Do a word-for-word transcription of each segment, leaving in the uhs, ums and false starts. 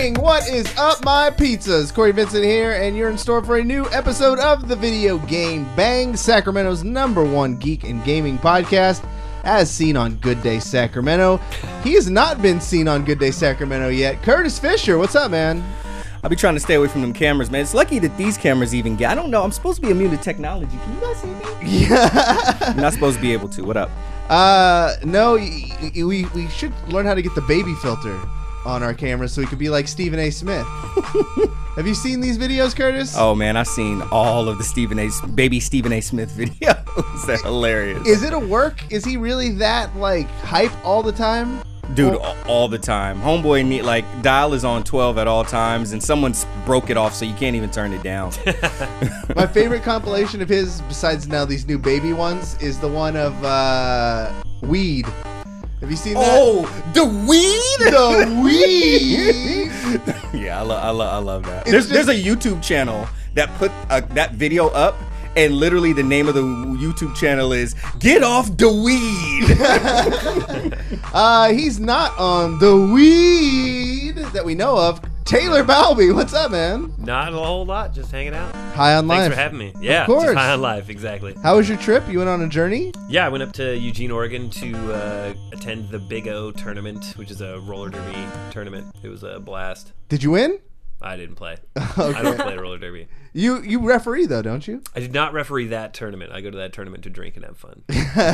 morning! What is up, my pizzas? Corey Vincent here, and you're in store for a new episode of the Video Game Bang, Sacramento's number one geek and gaming podcast, as seen on Good Day Sacramento. He has not been seen on Good Day Sacramento yet. Curtis Fisher, what's up, man? I'll be trying to stay away from them cameras, man. It's lucky that these cameras even get. I don't know. I'm supposed to be immune to technology. Can you guys see me? Yeah. You're not supposed to be able to. What up? Uh, no, we we should learn how to get the baby filter on our cameras so we could be like Stephen A. Smith. Have you seen these videos, Curtis? Oh man, I've seen all of the Stephen A. baby Stephen A. Smith videos. They're hilarious. Is it a work? Is he really that like hype all the time? Dude, Well, all, all the time. Homeboy need like dial is on twelve at all times, and someone's broke it off so you can't even turn it down. my favorite compilation of his, besides now these new baby ones, is the one of uh, weed. Have you seen that? Oh, the weed, the weed. Yeah, I love, I love, I love that. It's There's, just- there's a YouTube channel that put uh, that video up, and literally the name of the YouTube channel is "Get Off the Weed." uh, he's not on the weed that we know of. Taylor Balby, what's up, man? Not a whole lot, just hanging out. High on life. Thanks for having me. Yeah, Of course. just high on life, exactly. How was your trip? You went on a journey? Yeah, I went up to Eugene, Oregon to uh, attend the Big O tournament, which is a roller derby tournament. It was a blast. Did you win? I didn't play. Okay. I don't play roller derby. You you referee though, don't you? I did not referee that tournament. I go to that tournament to drink and have fun.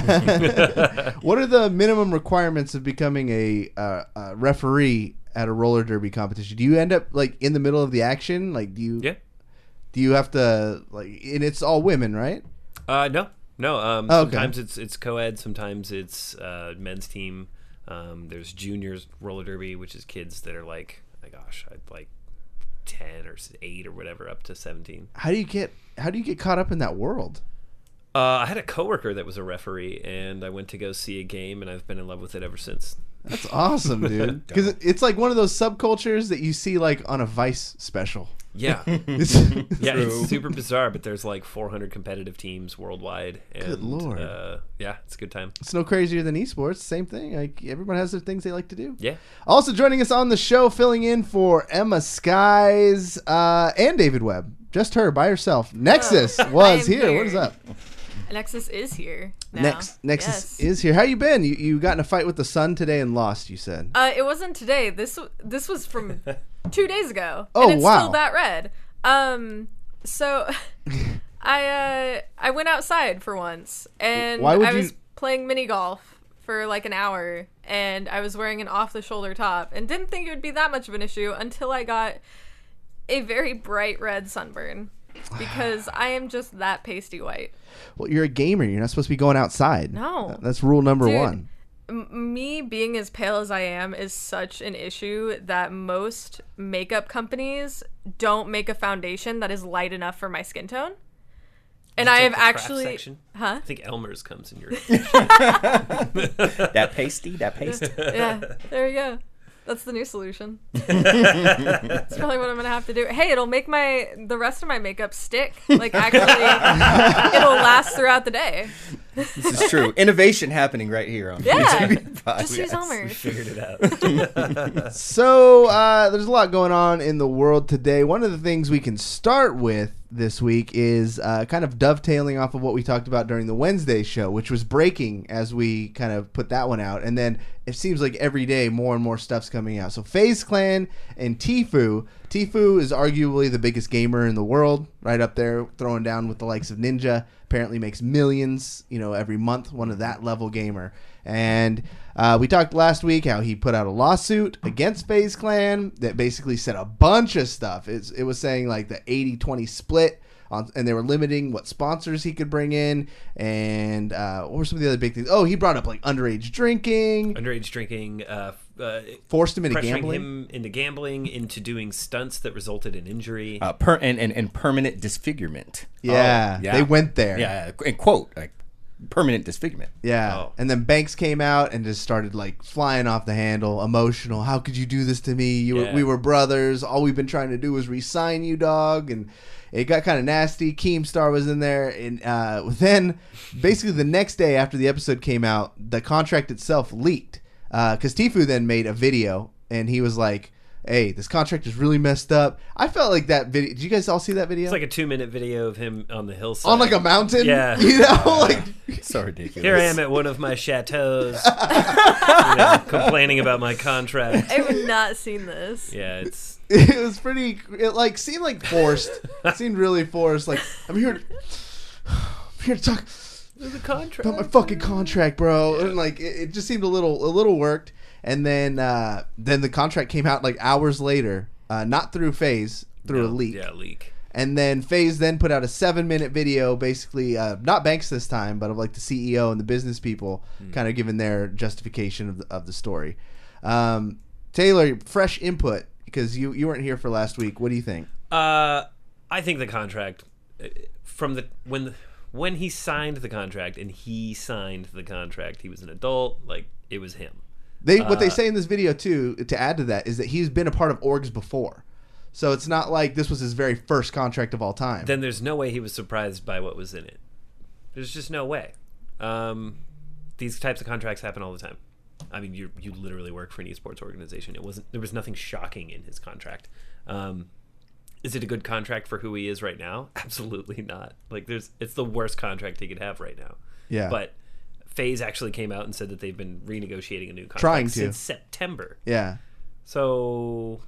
What are the minimum requirements of becoming a, uh, a referee at a roller derby competition? Do you end up like in the middle of the action? Like, do you? Yeah. Do you have to like? And it's all women, right? Uh, no, no. Um, Oh, okay. Sometimes it's it's co-ed. Sometimes it's uh, men's team. Um, there's juniors roller derby, which is kids that are like, my gosh, I'd like ten or eight or whatever, up to seventeen. How do you get? How do you get caught up in that world? Uh, I had a coworker that was a referee, and I went to go see a game, and I've been in love with it ever since. That's awesome, dude. Because it's like one of those subcultures that you see like on a Vice special. Yeah, It's, yeah, it's super bizarre, but there's like four hundred competitive teams worldwide. And, Good Lord. Uh, yeah, it's a good time. it's no crazier than esports. Same thing. Like everyone has their things they like to do. Yeah. Also joining us on the show, filling in for Emma Skies uh, and David Webb. Just her by herself. Nexus was I'm here. here. What is up? Nexus is here now. Nex- Nexus Yes. is here. How you been? You you got in a fight with the sun today and lost. You said. Uh, it wasn't today. This w- this was from two days ago. Oh, and it's wow. still that red. Um, so I uh I went outside for once, and Why would I was you- playing mini golf for like an hour, and I was wearing an off the shoulder top, and didn't think it would be that much of an issue until I got a very bright red sunburn. Because I am just that pasty white. Well, you're a gamer. You're not supposed to be going outside. No. That's rule number Dude, one. M- me being as pale as I am is such an issue that most makeup companies don't make a foundation that is light enough for my skin tone. And Did you I take have the craft actually, section? huh? I think Elmer's comes in your. That pasty, that paste. Yeah, there you go. That's the new solution. That's probably what I'm gonna have to do. Hey, it'll make my the rest of my makeup stick. Like actually, it'll last throughout the day. This is true. Innovation happening right here on Yeah, B T V Podcast. just use we Elmer's. figured it out. So uh, there's a lot going on in the world today. One of the things we can start with this week is uh, kind of dovetailing off of what we talked about during the Wednesday show, which was breaking as we kind of put that one out. And then it seems like every day more and more stuff's coming out. So FaZe Clan and Tfue. Tfue is arguably the biggest gamer in the world, right up there, throwing down with the likes of Ninja. Apparently makes millions, you know, every month, one of that level gamer. And uh, we talked last week how he put out a lawsuit against FaZe Clan that basically said a bunch of stuff. It's, it was saying like the eighty twenty split, on, and they were limiting what sponsors he could bring in. And uh, what were some of the other big things? Oh, he brought up like underage drinking, Underage drinking, uh, uh, forced him into pressuring gambling. him into gambling, into doing stunts that resulted in injury. Uh, per, and, and, and permanent disfigurement. Yeah, Oh, yeah. they went there. Yeah, and quote, like, permanent disfigurement. Yeah. Oh. And then Banks came out and just started like flying off the handle, emotional. How could you do this to me? You were, Yeah. we were brothers. All we've been trying to do was re-sign you, dog. And it got kind of nasty. Keemstar was in there. And uh, then basically the next day after the episode came out, the contract itself leaked. Because uh, Tfue then made a video and he was like, hey, this contract is really messed up. I felt like that video. Did you guys all see that video? It's like a two-minute video of him on the hillside. On like a mountain? Yeah. You know, like... So ridiculous. Here I am at one of my chateaus, you know, complaining about my contract. I have not seen this. Yeah, it's... It was pretty... It like seemed like forced. It seemed really forced. Like, I'm here to... I'm here to talk... The contract. About my fucking contract, bro. And like, it, it just seemed a little a little worked. And then uh, then the contract came out like hours later. Uh, not through FaZe, through No, a leak. Yeah, leak. And then FaZe then put out a seven minute video, basically uh, not Banks this time, but of like the C E O and the business people, mm. kind of giving their justification of the, of the story. Um, Taylor, fresh input because you you weren't here for last week. What do you think? Uh, I think the contract from the when the, when he signed the contract and he signed the contract, he was an adult. Like it was him. They what they Uh, say in this video too, to add to that, is that he's been a part of orgs before. So it's not like this was his very first contract of all time. Then there's no way he was surprised by what was in it. There's just no way. Um, these types of contracts happen all the time. I mean, you you literally work for an esports organization. It wasn't there was nothing shocking in his contract. Um, is it a good contract for who he is right now? Absolutely not. Like there's it's the worst contract he could have right now. Yeah. But FaZe actually came out and said that they've been renegotiating a new contract Trying to. since September. Yeah. So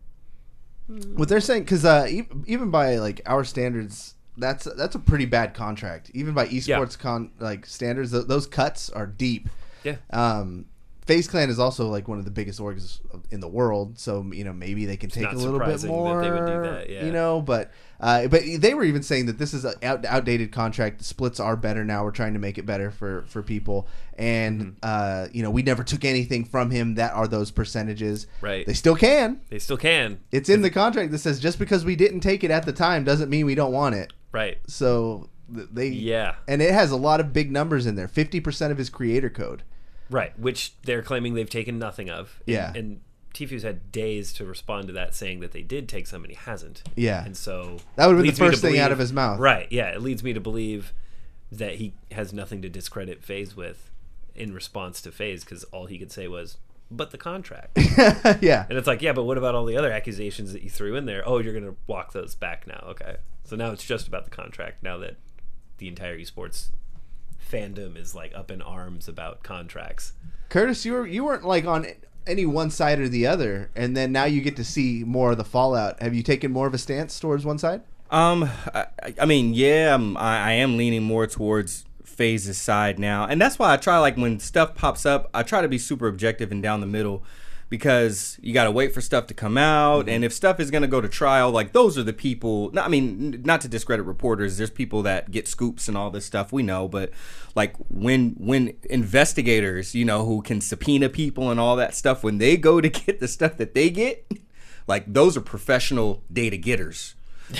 what they're saying, because uh, e- even by like our standards, that's that's a pretty bad contract. Even by esports Yeah. con like standards, th- those cuts are deep. yeah. Um, FaZe Clan is also like one of the biggest orgs in the world, so you know maybe they can take not a little bit surprising that more. they would do that, yeah. You know, but uh, but they were even saying that this is an out- outdated contract. The splits are better now. We're trying to make it better for for people, and Mm-hmm. uh, you know we never took anything from him. That are those percentages. Right. They still can. They still can. It's in the contract that says just because we didn't take it at the time doesn't mean we don't want it. Right. So th- they Yeah. and it has a lot of big numbers in there. Fifty percent of his creator code. Right, which they're claiming they've taken nothing of. And, Yeah. And Tfue had days to respond to that, saying that they did take some and he hasn't. Yeah. And so That would've been leads the me to first thing believe- out of his mouth. Right, yeah. It leads me to believe that he has nothing to discredit FaZe with in response to FaZe, because all he could say was, but the contract. Yeah. And it's like, yeah, but what about all the other accusations that you threw in there? Oh, you're going to walk those back now. Okay. So now it's just about the contract, now that the entire esports fandom is like up in arms about contracts. Curtis, you were you weren't like on any one side or the other, and then now you get to see more of the fallout. Have you taken more of a stance towards one side? Um, I, I mean, yeah, I'm, I, I am leaning more towards FaZe's side now, and that's why I try, like, when stuff pops up, I try to be super objective and down the middle, because you got to wait for stuff to come out, mm-hmm. and if stuff is going to go to trial, like, those are the people, not, I mean, not to discredit reporters, there's people that get scoops and all this stuff, we know, but, like, when when investigators, you know, who can subpoena people and all that stuff, when they go to get the stuff that they get, like, those are professional data getters.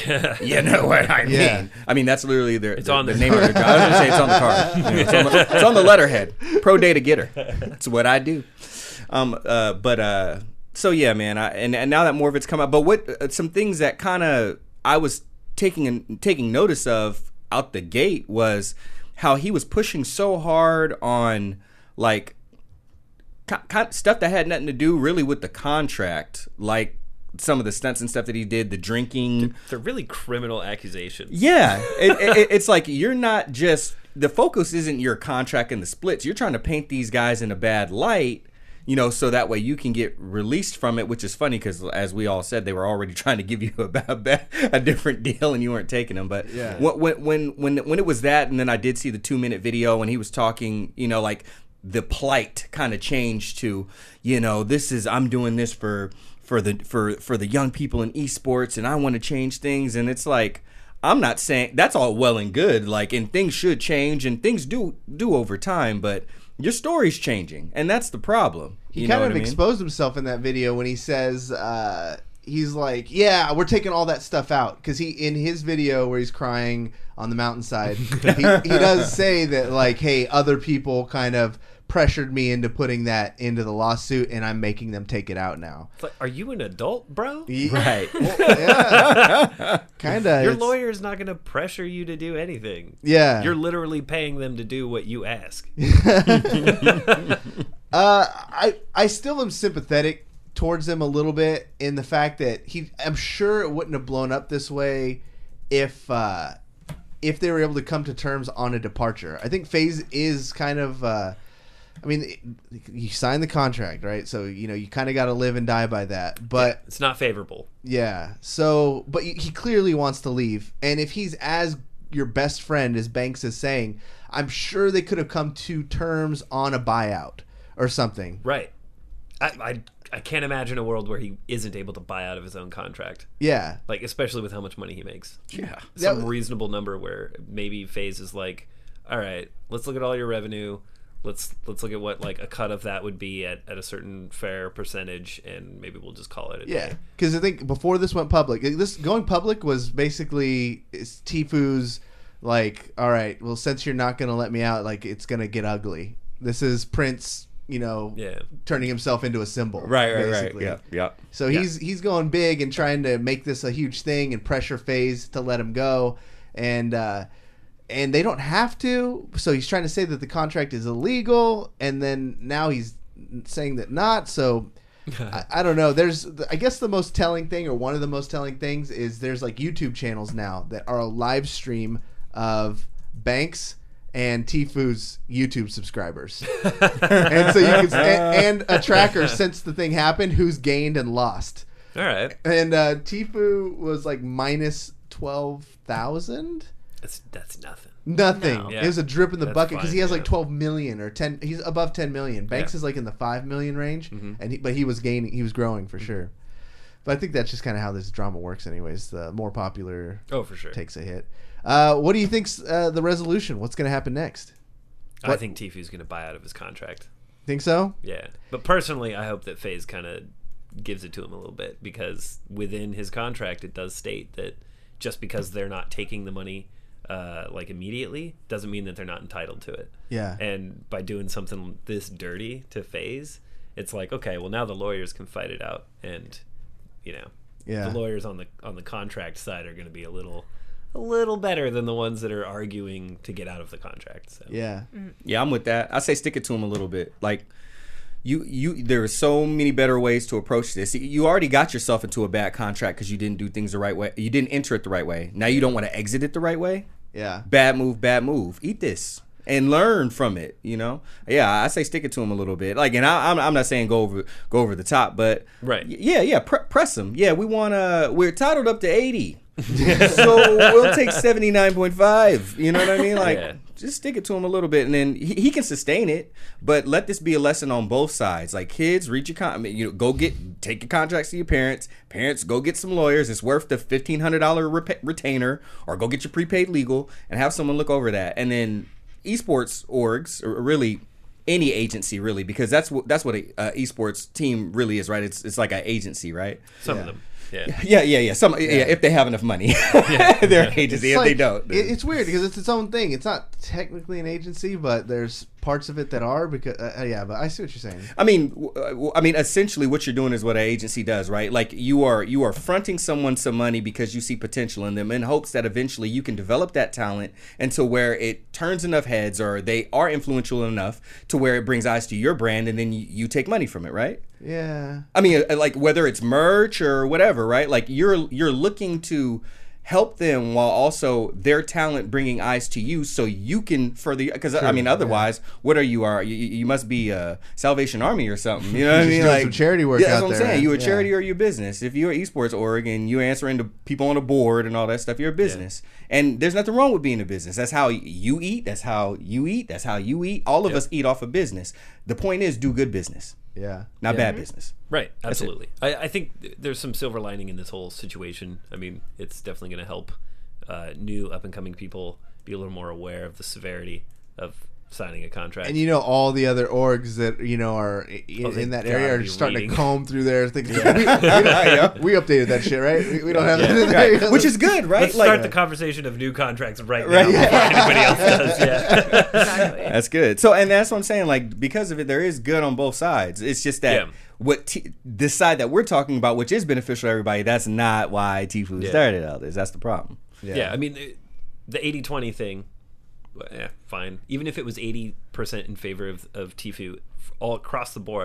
You know what I mean? Yeah. I mean, that's literally their, It's the, on the the name of their job. I was going to say it's on the card. You know, it's, on the, it's on the letterhead. Pro data getter. That's what I do. Um. Uh. But uh. So yeah, man. I, and and now that more of it's come out, but what uh, some things that kind of I was taking and taking notice of out the gate was how he was pushing so hard on like co- co- stuff that had nothing to do really with the contract, like some of the stunts and stuff that he did, the drinking. They're really criminal accusations. Yeah, it, it, it's like you're not just the focus isn't your contract and the splits. You're trying to paint these guys in a bad light, you know, so that way you can get released from it. Which is funny because, as we all said, they were already trying to give you a a, a different deal and you weren't taking them. But Yeah. when when when when it was that, and then I did see the two minute video when he was talking, you know, like the plight kind of changed to, you know, this is I'm doing this for. for the for for the young people in esports, and I want to change things. And it's like, I'm not saying that's all well and good, like, and things should change and things do do over time, but your story's changing, and that's the problem. He You kind know of what I mean? exposed himself in that video when he says uh, he's like, yeah, we're taking all that stuff out, because he in his video where he's crying on the mountainside, he, he does say that, like, hey, other people kind of pressured me into putting that into the lawsuit, and I'm making them take it out now. It's like, are you an adult, bro? Right. Yeah, kind of. Your lawyer is not going to pressure you to do anything. Yeah, You're literally paying them to do what you ask. Uh, I I still am sympathetic towards him a little bit in the fact that he. I'm sure it wouldn't have blown up this way if uh, if they were able to come to terms on a departure. I think FaZe is kind of. Uh, I mean, it, you sign the contract, right? So you know you kind of got to live and die by that. But It's not favorable. yeah, so but he he clearly wants to leave, and if he's as your best friend as Banks is saying, I'm sure they could have come to terms on a buyout or something. Right. I, I I can't imagine a world where he isn't able to buy out of his own contract. Yeah, Like, especially with how much money he makes. Yeah. Some That- reasonable number where maybe FaZe is like, all right, let's look at all your revenue. Let's let's look at what like a cut of that would be at, at a certain fair percentage, and maybe we'll just call it a yeah. day. Because I think before this went public, this going public was basically it's Tfue's like, all right, well, since you're not going to let me out, like it's going to get ugly. This is Prince, you know, Yeah. turning himself into a symbol. Right, right, basically. right. Yeah, yeah. So he's he's going big and trying to make this a huge thing and pressure FaZe to let him go, and uh, and they don't have to. So he's trying to say that the contract is illegal, and then now he's saying that not. So I, I don't know. There's I guess the most telling thing, or one of the most telling things, is there's like YouTube channels now that are a live stream of Banks and Tfue's YouTube subscribers, and so you can and, and a tracker since the thing happened who's gained and lost. All right. And uh, Tfue was like minus twelve thousand. That's that's nothing. Nothing. No. Yeah. It was a drip in the That's bucket because he fine, has yeah. like twelve million or ten. He's above ten million. Banks Yeah. is like in the five million range, Mhm. and he, but he was gaining. He was growing for sure. But I think that's just kind of how this drama works, anyways. The more popular Oh, for sure. takes a hit. Uh, what do you think's uh, the resolution? What's going to happen next? I What- think Tfue's going to buy out of his contract. Think so? Yeah. But personally, I hope that FaZe kind of gives it to him a little bit, because within his contract, it does state that just because they're not taking the money uh, like immediately doesn't mean that they're not entitled to it. Yeah. And by doing something this dirty to FaZe, it's like, okay, well, now the lawyers can fight it out, and you know, Yeah. the lawyers on the on the contract side are going to be a little a little better than the ones that are arguing to get out of the contract. So. Yeah. Yeah, I'm with that. I say stick it to him a little bit. Like you, you. There are so many better ways to approach this. You already got yourself into a bad contract because you didn't do things the right way. You didn't enter it the right way. Now you don't want to exit it the right way. Yeah. Bad move, bad move. Eat this and learn from it. You know. Yeah, I say stick it to him a little bit. Like, and I, I'm, I'm not saying go over, go over the top, but Right. y- Yeah, yeah. Pre- press him. Yeah, we want to. We're titled up to eighty. So we'll take seventy-nine point five. You know what I mean? Like, Yeah. just stick it to him a little bit, and then he, he can sustain it. But let this be a lesson on both sides. Like, kids, read your con- I mean, you know, go get take your contracts to your parents. Parents, go get some lawyers. It's worth the fifteen hundred dollar rep- retainer, or go get your prepaid legal and have someone look over that. And then esports orgs, or really any agency, really, because that's what that's what a uh, esports team really is, right? It's it's like an agency, right? Some Yeah. of them. Yeah. Yeah, yeah, yeah. Some, yeah. if they have enough money, they're an agency. If It's they like- don't, it- it's weird because it's its own thing. It's not technically an agency, but there's parts of it that are. Because uh, yeah, but I see what you're saying. I mean, w- w- I mean, essentially, what you're doing is what an agency does, right? Like you are you are fronting someone some money because you see potential in them, in hopes that eventually you can develop that talent into where it turns enough heads, or they are influential enough to where it brings eyes to your brand, and then you, you take money from it, right? Yeah. I mean, uh, like whether it's merch or whatever, right? Like you're you're looking to help them while also their talent bringing eyes to you, so you can further. Because I mean, otherwise, what are you? Are you, you must be a Salvation Army or something? You know what I Just mean? doing Like some charity work Yeah, that's out what I'm there. saying. You a Yeah. charity or you a business? If you're an esports org and you answering to people on a board and all that stuff, you're a business. And there's nothing wrong with being a business. That's how you eat. That's how you eat. That's how you eat. All of Yep. us eat off of business. The point is, do good business, Yeah. not Yeah. bad business. Right, absolutely. I, I think th- there's some silver lining in this whole situation. I mean, it's definitely going to help uh, new up and coming people be a little more aware of the severity of signing a contract. And you know all the other orgs that you know are i- Oh, they in that gotta area are be starting reading. to comb through their things. we, we, don't- we updated that shit, right? We, we don't have that in there. Right. Which is good, right? Let's Like- start the conversation of new contracts right, Right, now yeah. before anybody else does. Yeah. Exactly. That's good. So, and that's what I'm saying. Like, because of it, there is good on both sides. It's just that Yeah. what t- this side that we're talking about, which is beneficial to everybody, that's not why Tfue Yeah. started all this. That's the problem. Yeah, I mean, it- the eighty twenty thing, well, yeah, fine. Even if it was eighty percent in favor of, of Tfue f- all across the board,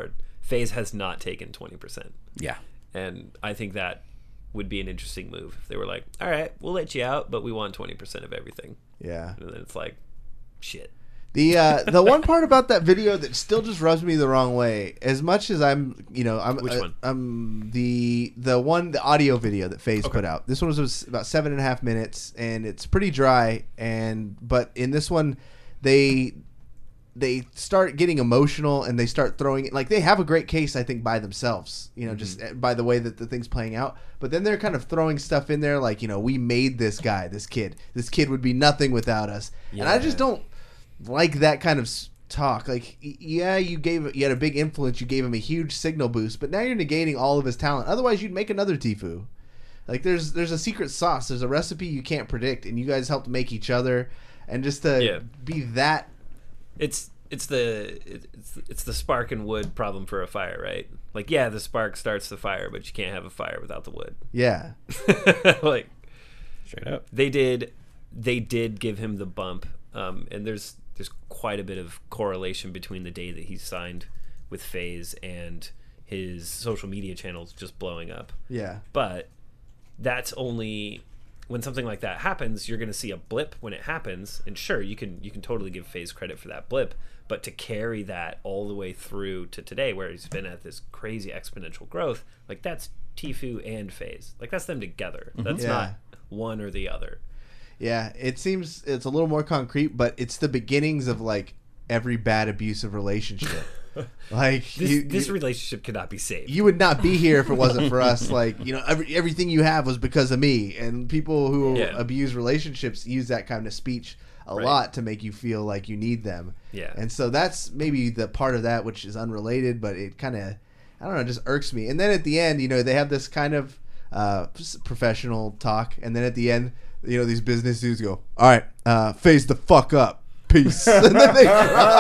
FaZe has not taken twenty percent. Yeah. And I think that would be an interesting move if they were like, all right, we'll let you out, but we want twenty percent of everything. Yeah. And then it's like, shit. The uh, the one part about that video that still just rubs me the wrong way, as much as I'm, you know, I'm, Which uh, one? I'm the the one the audio video that FaZe Okay. put out. This one was, was about seven and a half minutes, and it's pretty dry. And but in this one, they they start getting emotional and they start throwing it like they have a great case, I think, by themselves. You know, Mm-hmm. just by the way that the thing's playing out. But then they're kind of throwing stuff in there, like, you know, we made this guy, this kid. This kid would be nothing without us. And I just Yeah. don't like that kind of s- talk. Like, y- yeah, you gave you had a big influence. You gave him a huge signal boost, but now you're negating all of his talent. Otherwise, you'd make another Tfue. Like, there's there's a secret sauce. There's a recipe you can't predict, and you guys helped make each other. And just to Yeah. be that, It's it's the it's it's the spark and wood problem for a fire, right? Like, yeah, the spark starts the fire, but you can't have a fire without the wood. yeah, Like, Straight up. they did they did give him the bump, um, and there's there's quite a bit of correlation between the day that he signed with FaZe and his social media channels just blowing up. yeah, But that's only when something like that happens, you're going to see a blip when it happens, and sure, you can you can totally give FaZe credit for that blip, but to carry that all the way through to today, where he's been at this crazy exponential growth, like, that's Tfue and FaZe, like, that's them together. That's Yeah. not one or the other. yeah. It seems it's a little more concrete, but it's the beginnings of like every bad abusive relationship. Like This, you, this you, relationship cannot be saved. you would not be here if it wasn't for us. Like, you know, every, everything you have was because of me. And people who Yeah. abuse relationships use that kind of speech a Right. lot to make you feel like you need them. Yeah. And so that's maybe the part of that which is unrelated, but it kind of, I don't know, just irks me. And then at the end, you know, they have this kind of uh, s- professional talk. And then at the end, you know, these business dudes go, all right, uh, face the fuck up. Peace. And then they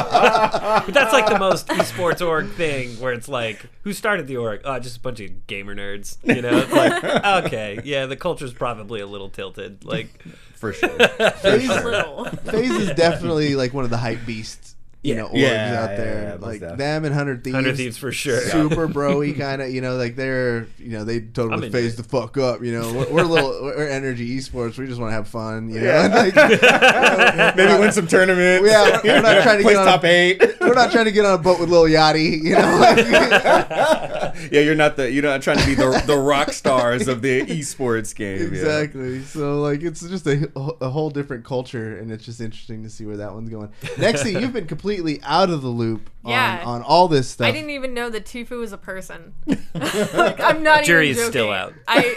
But that's like the most esports org thing, where it's like, who started the org? Oh, just a bunch of gamer nerds. You know, it's like, okay, yeah, the culture's probably a little tilted. Like, For sure. FaZe, Little. FaZe is definitely like one of the hype beasts, you Yeah. know, orgs Yeah, out yeah, there. yeah, most like def. them and Hundred Thieves. Hundred Thieves for sure. Super broy kind of, you know, like they're, you know, they I'm totally into phase it. the fuck up, you know. We're, we're a little, we're energy esports. We just want to have fun, you know. Yeah. Like, Maybe win some tournaments. Yeah, we're not trying to Place get on- top eight. we're not trying to get on a boat with Lil Yachty, you know. Like, Yeah, you're not the you're not trying to be the the rock stars of the esports game. yeah. exactly. So like, it's just a, a whole different culture, and it's just interesting to see where that one's going. Next thing, you've been completely out of the loop Yeah. on, on all this stuff. I didn't even know that Tfue was a person. Like, I'm not Jury's even joking. still out. I,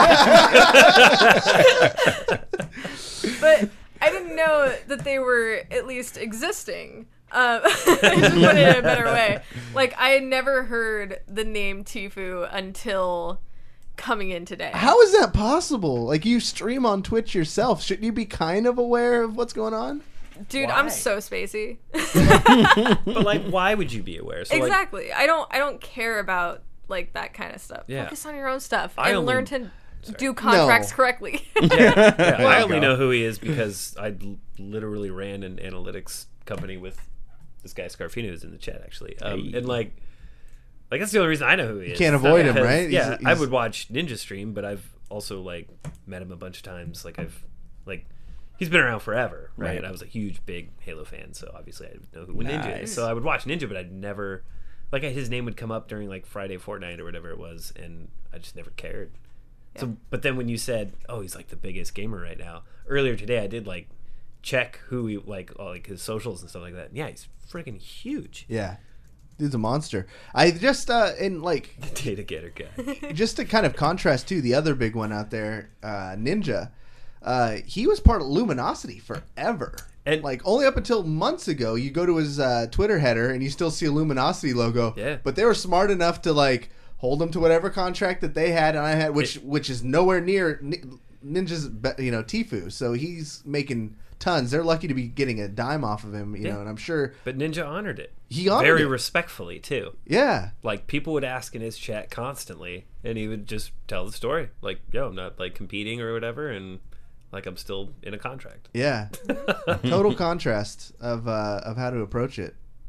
but I didn't know that they were at least existing. Uh, to put it in a better way, like, I had never heard the name Tfue until coming in today. How is that possible? Like, you stream on Twitch yourself. Shouldn't you be kind of aware of what's going on? Dude, Why? I'm so spacey. but like, why would you be aware? So, like, Exactly. I don't. I don't care about like that kind of stuff. Yeah. Focus on your own stuff I and only- learn to do contracts No. correctly. yeah, I Wow. only know who he is because I l- literally ran an analytics company with this guy Scarfino, who's in the chat actually, um, Hey. and like, like that's the only reason I know who he is. can't It's not avoid him, because- right? Yeah, He's- I he's- would watch Ninja stream, but I've also like met him a bunch of times. Like I've like. He's been around forever, right? Right. And I was a huge, big Halo fan, so obviously I would know who Ninja Nice. is. So I would watch Ninja, but I'd never, like, his name would come up during like Friday Fortnite or whatever it was, and I just never cared. So, but then when you said, "Oh, he's like the biggest gamer right now," earlier today I did like check who he like, all, like his socials and stuff like that. And yeah, he's freaking huge. Yeah. Dude's a monster. I just, uh, in like, Data getter guy. just to kind of contrast to the other big one out there, uh, Ninja, uh, he was part of Luminosity forever. And- like, only up until months ago, you go to his uh, Twitter header and you still see a Luminosity logo. Yeah. But they were smart enough to, like, hold him to whatever contract that they had and I had, which It- which is nowhere near Nin- Ninja's, be- you know, Tfue. So he's making tons. They're lucky to be getting a dime off of him, you Yeah. know, and I'm sure But Ninja honored it. he honored Very it. respectfully too. Yeah. Like people would ask in his chat constantly, and he would just tell the story. Like, yo, I'm not like competing or whatever, and like I'm still in a contract. Yeah. Total contrast of uh, of how to approach it.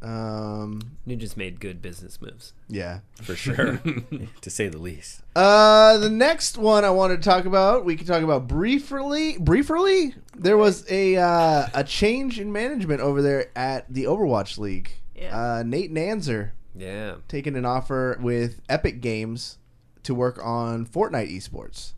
Um, Ninja's made good business moves. yeah. For sure, to say the least. Uh, the next one I wanted to talk about, we can talk about briefly. Briefly, there was a uh, a change in management over there at the Overwatch League. Yeah. Uh, Nate Nanzer Yeah. taking an offer with Epic Games to work on Fortnite esports.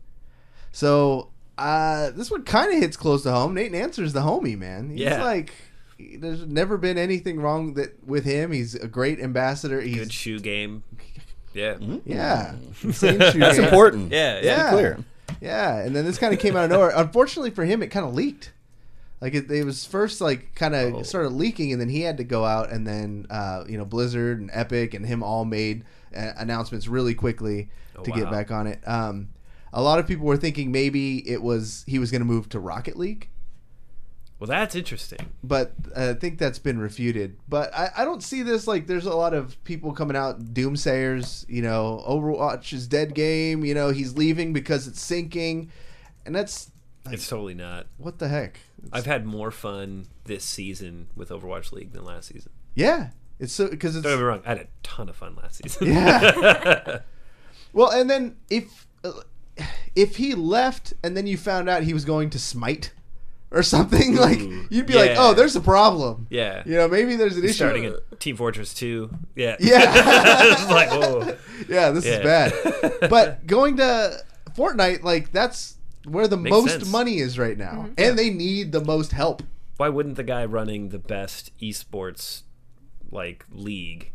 So uh, this one kind of hits close to home. Nate Nanzer's the homie, man. He's Yeah. like, there's never been anything wrong that with him. He's a great ambassador. He's Good shoe game. Yeah. yeah, insane shoe That's game. important. Yeah, Let's yeah. be clear. Yeah, and then this kind of came out of nowhere. Unfortunately for him, it kind of leaked. Like it, it was first like kind of Oh. started leaking, and then he had to go out, and then uh, you know Blizzard and Epic and him all made uh, announcements really quickly Oh, to get wow. back on it. Um, a lot of people were thinking maybe it was he was going to move to Rocket League, Well, that's interesting. but I think that's been refuted. But I, I don't see this like there's a lot of people coming out doomsayers. You know, Overwatch is dead game. You know, he's leaving because it's sinking, and that's It's totally not. what the heck. It's- I've had more fun this season with Overwatch League than last season. yeah, it's so because it's Don't get me wrong. I had a ton of fun last season. Yeah. Well, and then if uh, if he left and then you found out he was going to Smite or something, like you'd be like, yeah. oh, there's a problem. Yeah. You know, maybe there's an issue. Starting at Team Fortress two. Yeah. Yeah. It's like, oh. Yeah, this is Yeah. bad. But going to Fortnite, like that's where the Makes most sense. money is right now, and they need the most help. Why wouldn't the guy running the best esports like league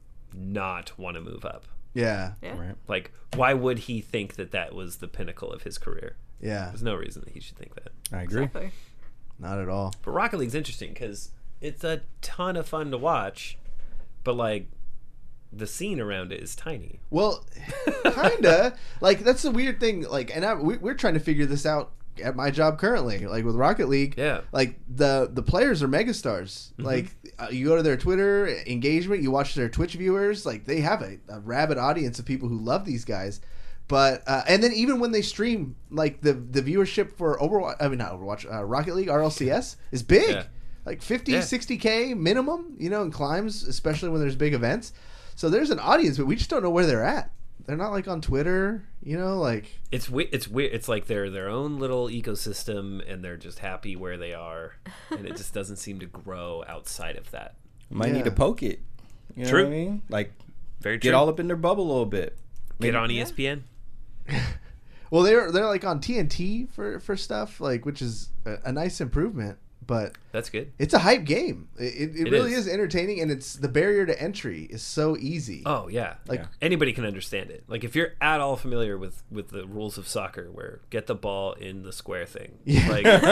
not want to move up? Yeah, Yeah. Right. Like, why would he think that that was the pinnacle of his career? yeah, There's no reason that he should think that. I agree. Exactly. not at all. But Rocket League's interesting because it's a ton of fun to watch, but like the scene around it is tiny. Well, kinda. Like that's the weird thing. Like, and I, we, we're trying to figure this out at my job currently. Like with Rocket League, Yeah. Like the the players are megastars. Like uh, you go to their Twitter engagement, you watch their Twitch viewers. Like they have a, a rabid audience of people who love these guys. But uh, and then even when they stream, like the the viewership for Overwatch, I mean not Overwatch, uh, Rocket League R L C S is big. Yeah. Like fifty, Yeah. sixty K minimum, you know, and climbs, especially when there's big events. So there's an audience, but we just don't know where they're at. They're not like on Twitter, you know, like It's we- it's weird. It's like they're their own little ecosystem, and they're just happy where they are, and it just doesn't seem to grow outside of that. Might Yeah. need to poke it. You know True. what I mean? Like, Very get true. all up in their bubble a little bit. Get Maybe- on E S P N. well, they're they're like on T N T for for stuff, like which is a, a nice improvement. But That's good. it's a hype game. It, it, it It really is. is. entertaining, and it's the barrier to entry is so easy. Oh yeah, Like- like anybody can understand it. Like if you're at all familiar with with the rules of soccer, where get the ball in the square thing, Yeah.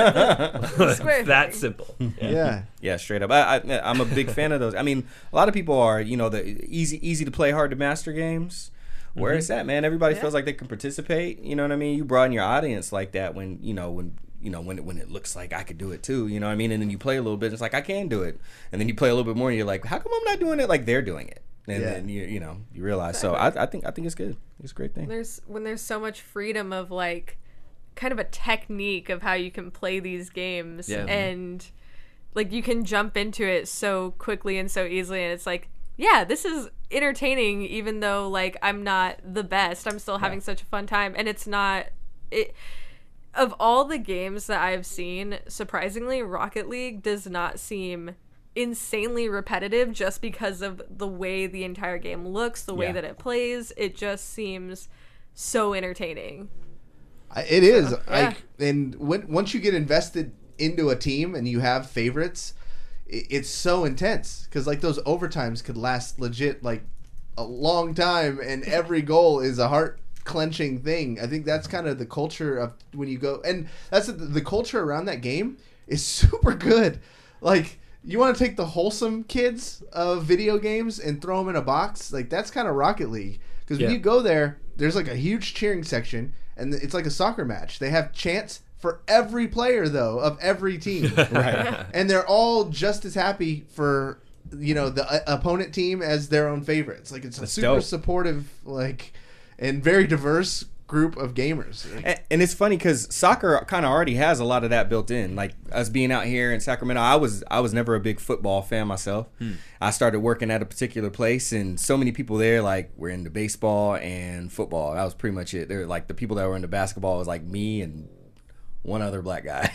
like Square that thing. simple. yeah. Yeah, straight up. I, I, I'm a big fan of those. I mean, a lot of people are, you know, the easy, easy to play, hard to master games. Where it's at, man. Everybody Yeah. feels like they can participate. You know what I mean? You broaden your audience like that when you know when you know when it, when it looks like I could do it too. You know what I mean? And then you play a little bit, it's like I can do it. And then you play a little bit more, and you're like, how come I'm not doing it like they're doing it? And Yeah. then you you know you realize. So I, I think I think it's good. It's a great thing. There's when there's so much freedom of like kind of a technique of how you can play these games Yeah. and like you can jump into it so quickly and so easily, and it's like, yeah, this is entertaining even though like I'm not the best. I'm still having such a fun time, and it's not it of all the games that I've seen, surprisingly, Rocket League does not seem insanely repetitive just because of the way the entire game looks, the way Yeah. that it plays. It just seems so entertaining. I- It is. yeah. Like, and when once you get invested into a team and you have favorites, i- it's so intense because like those overtimes could last legit like a long time, and every goal is a heart clenching thing. I think that's kind of the culture of when you go, and that's the, the culture around that game is super good. Like you want to take the wholesome kids of video games and throw them in a box, like that's kind of Rocket League. Because when Yeah. you go there, there's like a huge cheering section, and it's like a soccer match. They have chants for every player though of every team, Right. and they're all just as happy for you know the uh, opponent team as their own favorites. Like it's a That's super dope. supportive, like, and very diverse group of gamers. And, and it's funny because soccer kind of already has a lot of that built in. Like us being out here in Sacramento, I was I was never a big football fan myself. Hmm. I started working at a particular place, and so many people there like were into baseball and football. That was pretty much it. They're like the people that were into basketball was like me and one other black guy.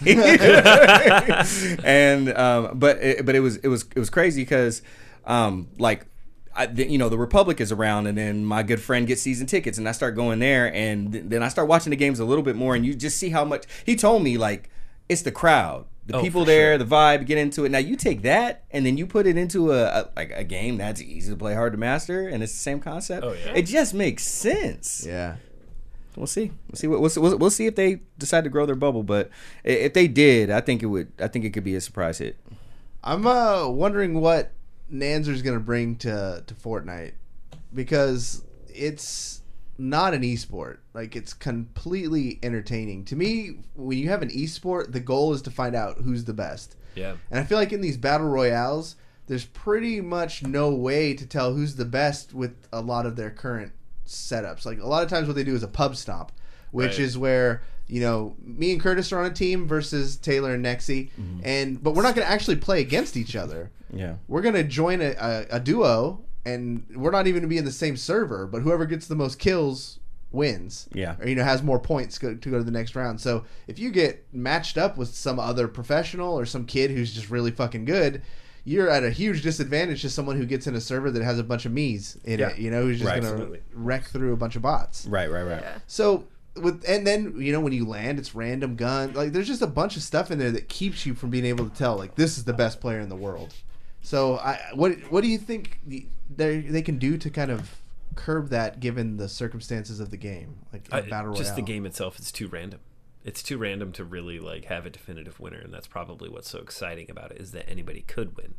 and um, but it, but it was it was it was crazy because um, like. I, you know, the Republic is around, and then my good friend gets season tickets, and I start going there, and th- then I start watching the games a little bit more, and you just see how much he told me. Like, it's the crowd, the oh, people there, sure. the vibe, get into it. Now you take that, and then you put it into a, a like a game that's easy to play, hard to master, and it's the same concept. Oh, yeah. It just makes sense. Yeah. We'll see. We'll see. What we'll, we'll, we'll see if they decide to grow their bubble, but if they did, I think it would. I think it could be a surprise hit. I'm uh, wondering what Nanzer's going to bring to to Fortnite, because it's not an esport. Like, it's completely entertaining. To me, when you have an esport, the goal is to find out who's the best. Yeah. And I feel like in these battle royales, there's pretty much no way to tell who's the best with a lot of their current setups. Like, a lot of times what they do is a pub stomp, which Right. is where, you know, me and Curtis are on a team versus Taylor and Nexi, mm-hmm. and but we're not going to actually play against each other. Yeah. We're going to join a, a, a duo, and we're not even going to be in the same server, but whoever gets the most kills wins. Yeah. Or, you know, has more points go, to go to the next round. So if you get matched up with some other professional or some kid who's just really fucking good, you're at a huge disadvantage to someone who gets in a server that has a bunch of me's in Yeah. it, you know, who's just Right. going to Absolutely. wreck through a bunch of bots. Right. Right. Right. Yeah. So with and then, you know, when you land, it's random gun. Like, there's just a bunch of stuff in there that keeps you from being able to tell, like, this is the best player in the world. So I what what do you think they they can do to kind of curb that, given the circumstances of the game, like in I, battle royale? just the game itself is too random. It's too random to really like have a definitive winner, and that's probably what's so exciting about it, is that anybody could win.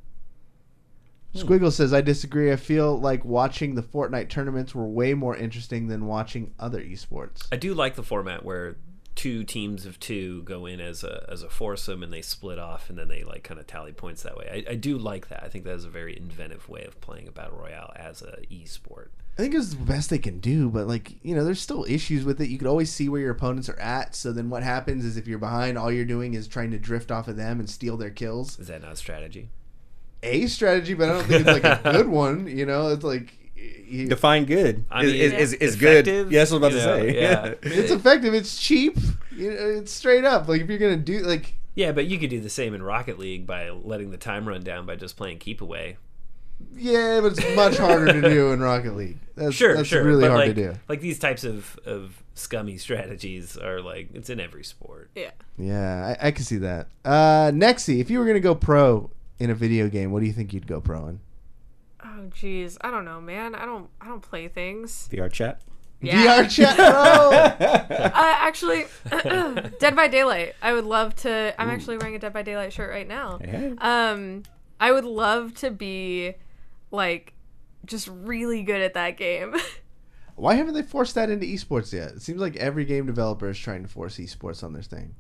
Squiggle says, I disagree. I feel like watching the Fortnite tournaments were way more interesting than watching other esports. I do like the format where two teams of two go in as a as a foursome, and they split off, and then they like kind of tally points that way. I, I do like that. I think that is a very inventive way of playing a battle royale as a esport. I think it's the best they can do, but, like, you know, there's still issues with it. You could always see where your opponents are at, so then what happens is if you're behind, all you're doing is trying to drift off of them and steal their kills. Is that not a strategy? A strategy, but I don't think it's like a good one, you know? It's like... You, Define good. I is mean, is, is, is good. effective, Yes, I was about you to know, say. yeah. it's effective, it's cheap, you know, it's straight up. Like, if you're going to do, like... Yeah, but you could do the same in Rocket League by letting the time run down by just playing keep away. Yeah, but it's much harder to do in Rocket League. That's, Sure, that's sure. really but hard like, to do. Like these types of, of scummy strategies are like, it's in every sport. Yeah. Yeah, I, I can see that. Uh, Nexi, if you were going to go pro in a video game, what do you think you'd go pro in? Oh, jeez. I don't know, man. I don't. I don't play things. V R chat. Yeah. V R chat pro! Uh, actually, Dead by Daylight. I would love to. I'm actually wearing a Dead by Daylight shirt right now. Hey. Um, I would love to be, like, just really good at that game. Why haven't they forced that into esports yet? It seems like every game developer is trying to force esports on their thing.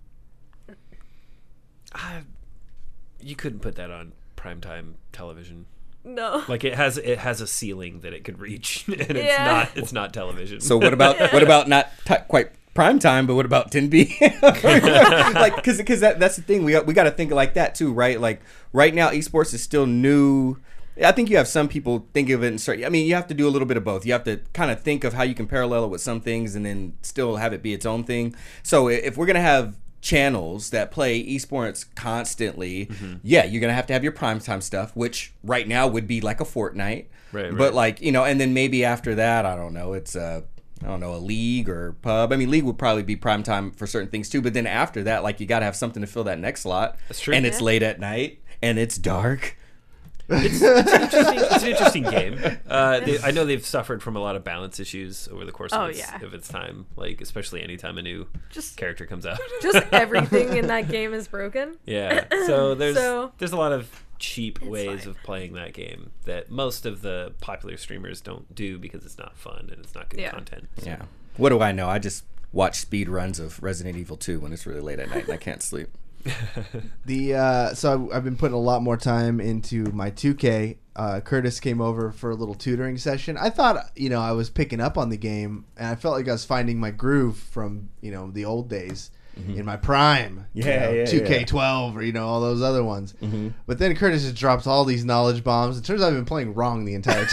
I, you couldn't put that on primetime television. No. Like it has it has a ceiling that it could reach, and it's Yeah. not it's not television. So what about what about not t- quite prime time, but what about ten B? Like, because because that, that's the thing, we got, we got to think like that too, right? Like right now, esports is still new. I think you have some people think of it in certain. I mean, you have to do a little bit of both. You have to kind of think of how you can parallel it with some things, and then still have it be its own thing. So if we're gonna have channels that play esports constantly, mm-hmm. yeah, you're gonna have to have your primetime stuff, which right now would be like a Fortnite, right, right. But like, you know, and then maybe after that, I don't know, it's a, I don't know, a league or pub. I mean, league would probably be primetime for certain things too, but then after that, like, you gotta have something to fill that next slot. That's true. And it's Yeah. late at night and it's dark. It's, it's, an interesting, it's an interesting game. Uh, they, I know they've suffered from a lot of balance issues over the course of, Oh, its, yeah. of its time, like especially anytime a new Just- character comes out. Just everything in that game is broken. Yeah, so there's So- there's a lot of cheap It's ways fine. of playing that game that most of the popular streamers don't do because it's not fun and it's not good Yeah. content. So. Yeah. What do I know? I just watch speed runs of Resident Evil two when it's really late at night and I can't sleep. The uh, so I've, I've been putting a lot more time into my two K. Uh, Curtis came over for a little tutoring session. I thought, you know, I was picking up on the game, and I felt like I was finding my groove from, you know, the old days mm-hmm. in my prime. Yeah, you know, yeah, two K twelve or, you know, all those other ones. Mm-hmm. But then Curtis just drops all these knowledge bombs. It turns out I've been playing wrong the entire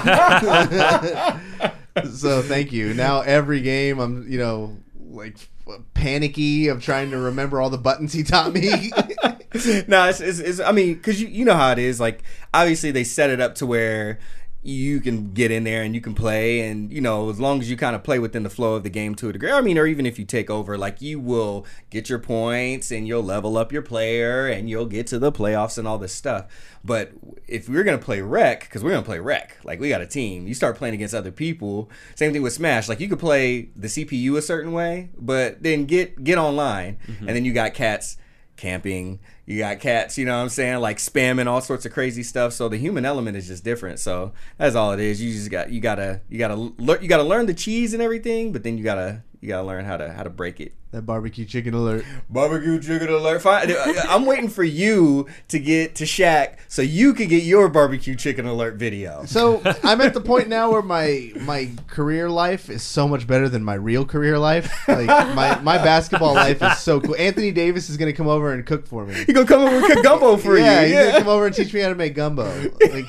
time. So thank you. Now every game I'm, you know, like panicky of trying to remember all the buttons he taught me. No, it's, it's, it's I mean, because you, you know how it is. Like, obviously, they set it up to where you can get in there and you can play. And, you know, as long as you kind of play within the flow of the game to a degree. I mean, or even if you take over, like, you will get your points and you'll level up your player and you'll get to the playoffs and all this stuff. But if we're going to play rec, because we're going to play rec, like, we got a team. You start playing against other people. Same thing with Smash. Like, you could play the C P U a certain way, but then get, get online. Mm-hmm. And then you got cats camping. You got cats, you know what I'm saying, like spamming all sorts of crazy stuff. So the human element is just different. So that's all it is. You just got you gotta you gotta learn you gotta learn the cheese and everything, but then you gotta you gotta learn how to how to break it. That barbecue chicken alert. Barbecue chicken alert. Fine. I'm waiting for you to get to Shaq so you can get your barbecue chicken alert video. So I'm at the point now where my my career life is so much better than my real career life. Like my, my basketball life is so cool. Anthony Davis is gonna come over and cook for me. He's gonna come over and cook gumbo for yeah, you. He's Yeah, gonna come over and teach me how to make gumbo. Like,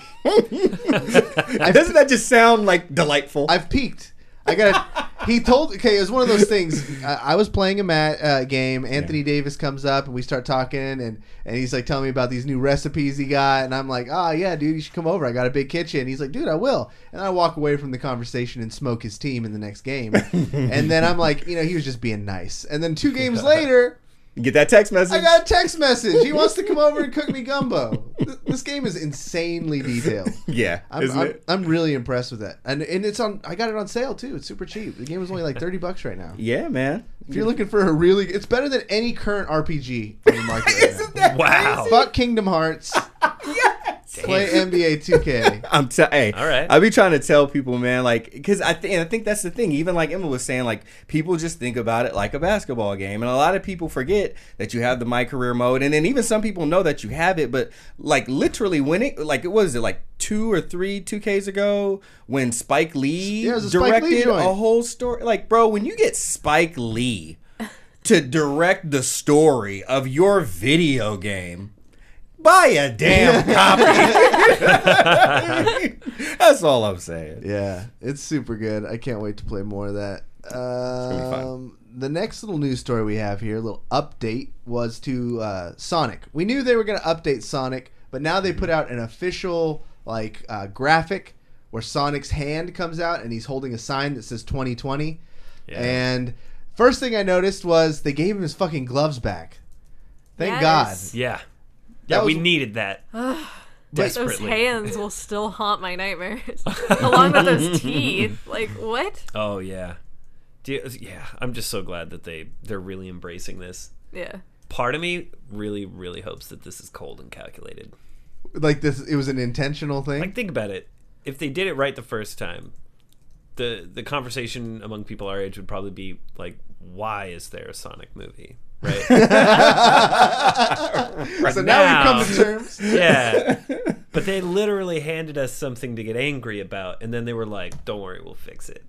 doesn't that just sound like delightful? I've peaked. I got. He told. Okay, it was one of those things. I, I was playing a mat uh, game. Anthony yeah. Davis comes up and we start talking, and and he's like telling me about these new recipes he got, and I'm like, oh yeah, dude, you should come over. I got a big kitchen. He's like, dude, I will. And I walk away from the conversation and smoke his team in the next game. And then I'm like, you know, he was just being nice. And then two games later. You get that text message? I got a text message. He wants to come over and cook me gumbo. This game is insanely detailed. Yeah, I'm, isn't I'm, it? I'm really impressed with that, and and it's on. I got it on sale too. It's super cheap. The game is only like thirty bucks right now. Yeah, man. If you're looking for a really, it's better than any current R P G on the market. Right Isn't now. that Wow. crazy? Fuck Kingdom Hearts. Yes. Play N B A two K. I'm t- hey, All right. I be trying to tell people, man, like, because I think, and I think that's the thing. Even like Emma was saying, like, people just think about it like a basketball game, and a lot of people forget that you have the My Career mode, and then even some people know that you have it, but like literally when it, like, it was it like two or three two Ks ago when Spike Lee Yeah, it was a Spike Lee directed joint. a whole story. Like, bro, when you get Spike Lee to direct the story of your video game. Buy a damn copy. That's all I'm saying. Yeah, it's super good. I can't wait to play more of that. gonna be fun. Um, the next little news story we have here, a little update, was to uh, Sonic. We knew they were going to update Sonic, but now they put out an official like uh, graphic where Sonic's hand comes out and he's holding a sign that says twenty twenty. Yeah. And first thing I noticed was they gave him his fucking gloves back. Thank Yes. Yeah. That Yeah, we was- needed that. Those Desperately. hands will still haunt my nightmares, along with those teeth. Like what? Oh yeah. Do you- yeah, I'm just so glad that they they're really embracing this. Yeah. Part of me really really hopes that this is cold and calculated. Like this, it was an intentional thing. Like think about it. If they did it right the first time, the the conversation among people our age would probably be like, why is there a Sonic movie? Right? So now now- we've come to terms. Yeah. But they literally handed us something to get angry about, and then they were like, don't worry, we'll fix it.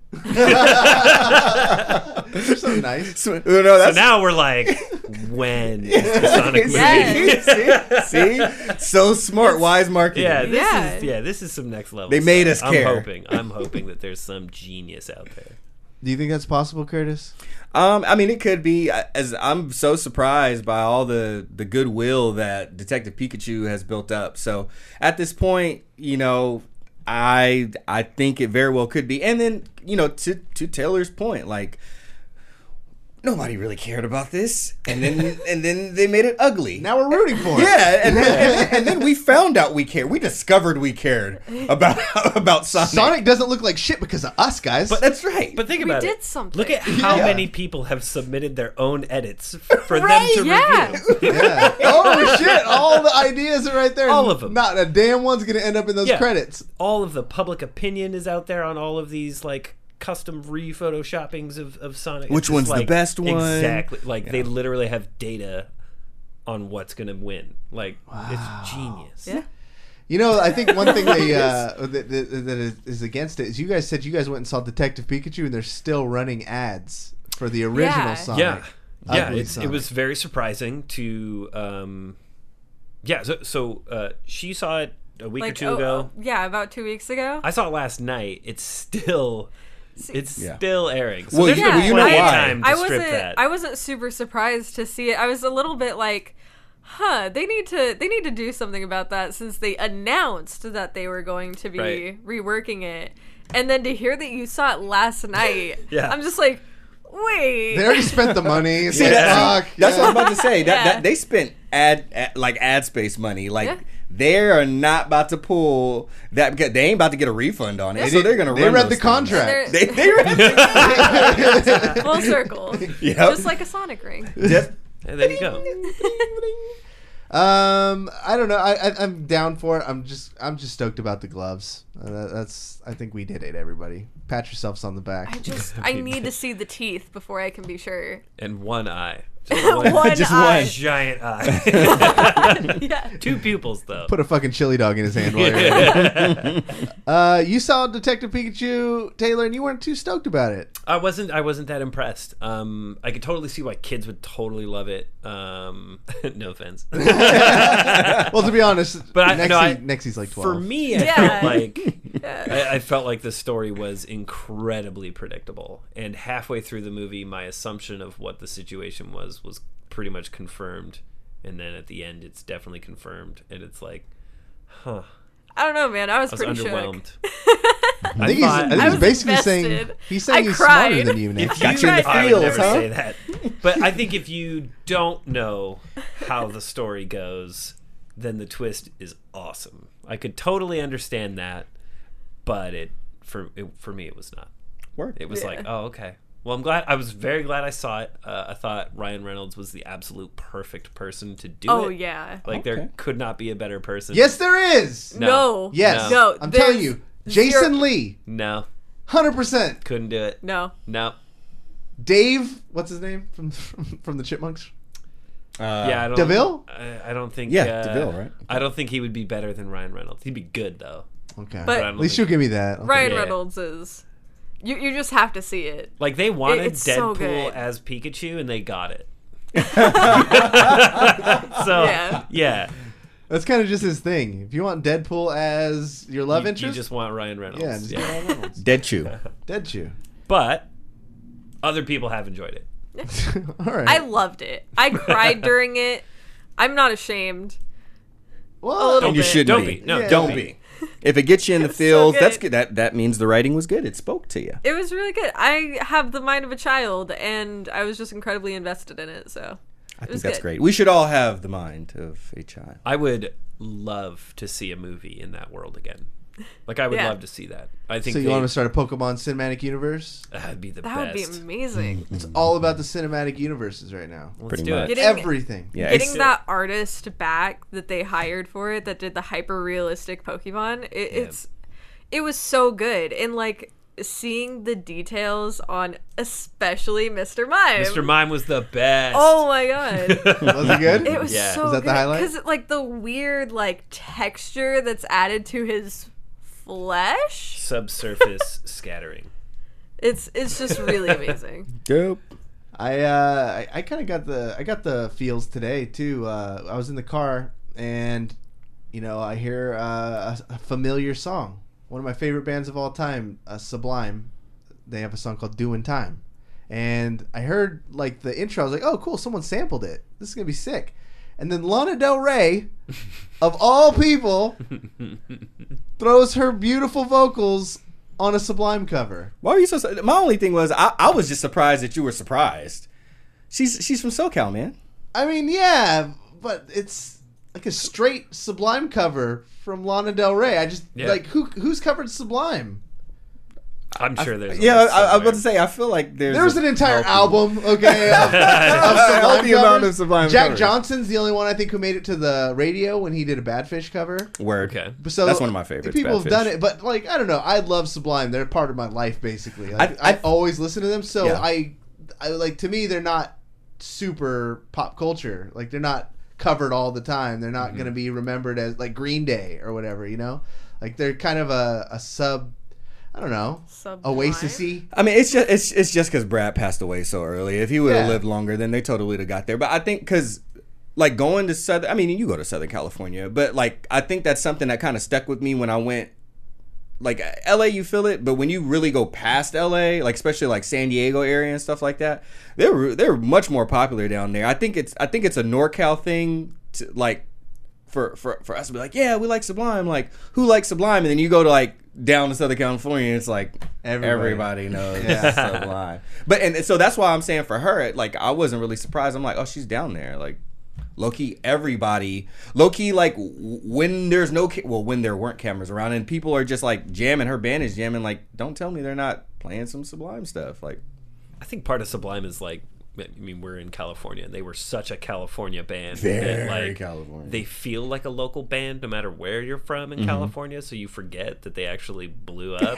They're so nice. So, no, So that's, now we're like, when is the Sonic movie? Yes. see, see, so smart, wise marketing. Yeah, this Yeah. is yeah, this is some next level. They made stuff. us care. I'm hoping. I'm hoping that there's some genius out there. Do you think that's possible, Curtis? Um, I mean, it could be. As I'm so surprised by all the the goodwill that Detective Pikachu has built up. So at this point, you know, I I think it very well could be. And then, you know, to to Taylor's point, like, nobody really cared about this, and then and then they made it ugly. Now we're rooting for it. Yeah, and then, and, then, and then we found out we cared. We discovered we cared about about Sonic. Sonic doesn't look like shit because of us, guys. But that's right. But think We about did it. something. Look at how Yeah. many people have submitted their own edits for Right, them to yeah. review. yeah. Oh shit! All the ideas are right there. All of them. Not a damn one's gonna end up in those Yeah. credits. All of the public opinion is out there on all of these like custom re-photoshoppings of, of Sonic. It's Which just one's the like, best one? Exactly. Like Yeah. they literally have data on what's going to win. Like, it's genius. Yeah. You know, I think one thing they, uh, that, that, that is, is against it is you guys said you guys went and saw Detective Pikachu, and they're still running ads for the original Yeah. Sonic. Yeah. Yeah, Ugly it's, it Sonic. was very surprising to... Um, yeah, so, so uh, she saw it a week or two oh, ago. oh, yeah, about two weeks ago. I saw it last night. It's still... It's Yeah. still airing. So Well, there's you- been well, you know plenty of why. time to I strip wasn't. that. I wasn't super surprised to see it. I was a little bit like, "Huh, they need to. They need to do something about that since they announced that they were going to be Right. reworking it." And then to hear that you saw it last night, Yeah. I'm just like, "Wait." They already spent the money. It's See, like, that- fuck, that's yeah. what I'm about to say. That, Yeah. that they spent ad, ad like ad space money. Like Yeah. they are not about to pull that because they ain't about to get a refund on it. They so did- they're gonna they run read those the things. contract. They they read Full circle. Yep. Just like a Sonic ring. Just- And there you go. Um, I don't know. I, I I'm down for it. I'm just I'm just stoked about the gloves. Uh, that, that's I think we did it. Everybody, pat yourselves on the back. I just I need to see the teeth before I can be sure. And one eye. Just one, One Just eye. one. giant eye. Yeah. Two pupils, though. Put a fucking chili dog in his hand while you're at it. Uh, you saw Detective Pikachu, Taylor, and you weren't too stoked about it. I wasn't. I wasn't that impressed. Um, I could totally see why kids would totally love it. Um, no offense. Well, to be honest, But I- Nexie, no, I- Nexie's like twelve. For me, I Yeah. felt like Yeah. I, I felt like the story was incredibly predictable. And halfway through the movie, my assumption of what the situation was was pretty much confirmed. And then at the end, it's definitely confirmed. And it's like, huh. I don't know, man. I was, I was pretty underwhelmed. shook. I think he's, I thought- think I he's was basically saying invested. he's saying I he's smarter cried. than you, Nick. Got you in the I would feels, never huh? say that. But I think if you don't know how the story goes, then the twist is awesome. I could totally understand that, but it for it, for me it was not. Word. It was Yeah. like, oh, okay. Well, I'm glad. I was very glad I saw it. Uh, I thought Ryan Reynolds was the absolute perfect person to do Oh it. yeah. Like Okay. there could not be a better person. Yes, there is. No. No. Yes. No. I'm there's telling you, Jason zero- Lee, No, one hundred percent. couldn't do it. No. No. Dave, what's his name from from, from the Chipmunks? Uh, Yeah, I don't. DeVille? I, I don't think. Yeah, uh, DeVille, right? I don't think he would be better than Ryan Reynolds. He'd be good though. Okay, But- at least you'll give me that. Okay. Ryan Yeah. Reynolds is. You you just have to see it. Like they wanted it's so Deadpool good. as Pikachu, and they got it. so Yeah. yeah, That's kind of just his thing. If you want Deadpool as your love you, you interest, just want Ryan Reynolds. yeah, just get Ryan Reynolds. Dead Chew. Dead Chew. But other people have enjoyed it. All right. I loved it. I cried during it. I'm not ashamed. well, a little And you bit. shouldn't Don't be. be. No, Yeah. Don't don't be. If it gets you in the It's so feels, that's good. good. That that means the writing was good. It spoke to you. It was really good. I have the mind of a child, and I was just incredibly invested in it. So I think was that's good. great. We should all have the mind of a child. I would love to see a movie in that world again. Like I would Yeah. love to see that. I think so you they- want to start a Pokemon cinematic universe? that'd be the that would be best. amazing. It's all about the cinematic universes right now. Let's Pretty do much. it. Getting- Everything. Yeah, Getting it's- that artist back that they hired for it, that did the hyper realistic Pokemon, it, it's it was so good, and like seeing the details on especially Mister Mime. Mister Mime was the best. Oh my god. Was it good? It was Yeah. so Was that the highlight? because like the weird like texture that's added to his flesh. Subsurface scattering. It's it's just really amazing. Dope. I uh, I, I kind of got the I got the feels today too. Uh, I was in the car and you know I hear uh, a, a familiar song. One of my favorite bands of all time, uh, Sublime. They have a song called "Doing Time," and I heard like the intro. I was like, "Oh, cool! Someone sampled it. This is gonna be sick." And then Lana Del Rey, of all people, throws her beautiful vocals on a Sublime cover. Why were you so? My only thing was I, I was just surprised that you were surprised. She's she's from SoCal, man. I mean, yeah, but it's like a straight Sublime cover from Lana Del Rey. I just Yeah. like who who's covered Sublime? I'm sure there's. a Yeah, I, list I was about somewhere. to say. I feel like there's There's a an entire healthy- album, okay, of, of Healthy Sublime amount covers. of Sublime Jack covers. Johnson's the only one I think who made it to the radio when he did a Badfish cover. Word. Okay. So That's one of my favorites, People have Badfish. done it, but like I don't know. I love Sublime. They're part of my life, basically. Like, I, I- I- always listen to them, so Yeah. I, I like to me they're not super pop culture. Like they're not covered all the time. They're not Mm-hmm. going to be remembered as like Green Day or whatever, you know? Like they're kind of a, a sub, I don't know, Sublime? Oasis-y. I mean, it's just it's it's just because Brad passed away so early. If he would have Yeah. lived longer, then they totally would have got there. But I think because like going to Southern, I mean, you go to Southern California, but like I think that's something that kind of stuck with me when I went. Like L A, you feel it, but when you really go past L A, like especially like San Diego area and stuff like that, they're they're much more popular down there. I think it's I think it's a NorCal thing, to, like for, for for us to be like, yeah, we like Sublime. Like who likes Sublime? And then you go to like down to Southern California, and it's like Everybody. everybody, knows Yeah. Sublime. But and so that's why I'm saying for her, like I wasn't really surprised. I'm like, oh, she's down there, like. Low key, everybody. Low key, like w- when there's no, ca- well, when there weren't cameras around and people are just like jamming, her band is jamming. Like, don't tell me they're not playing some Sublime stuff. Like, I think part of Sublime is like, I mean, we're in California, and they were such a California band. Very that, like, California. They feel like a local band no matter where you're from in California, so you forget that they actually blew up.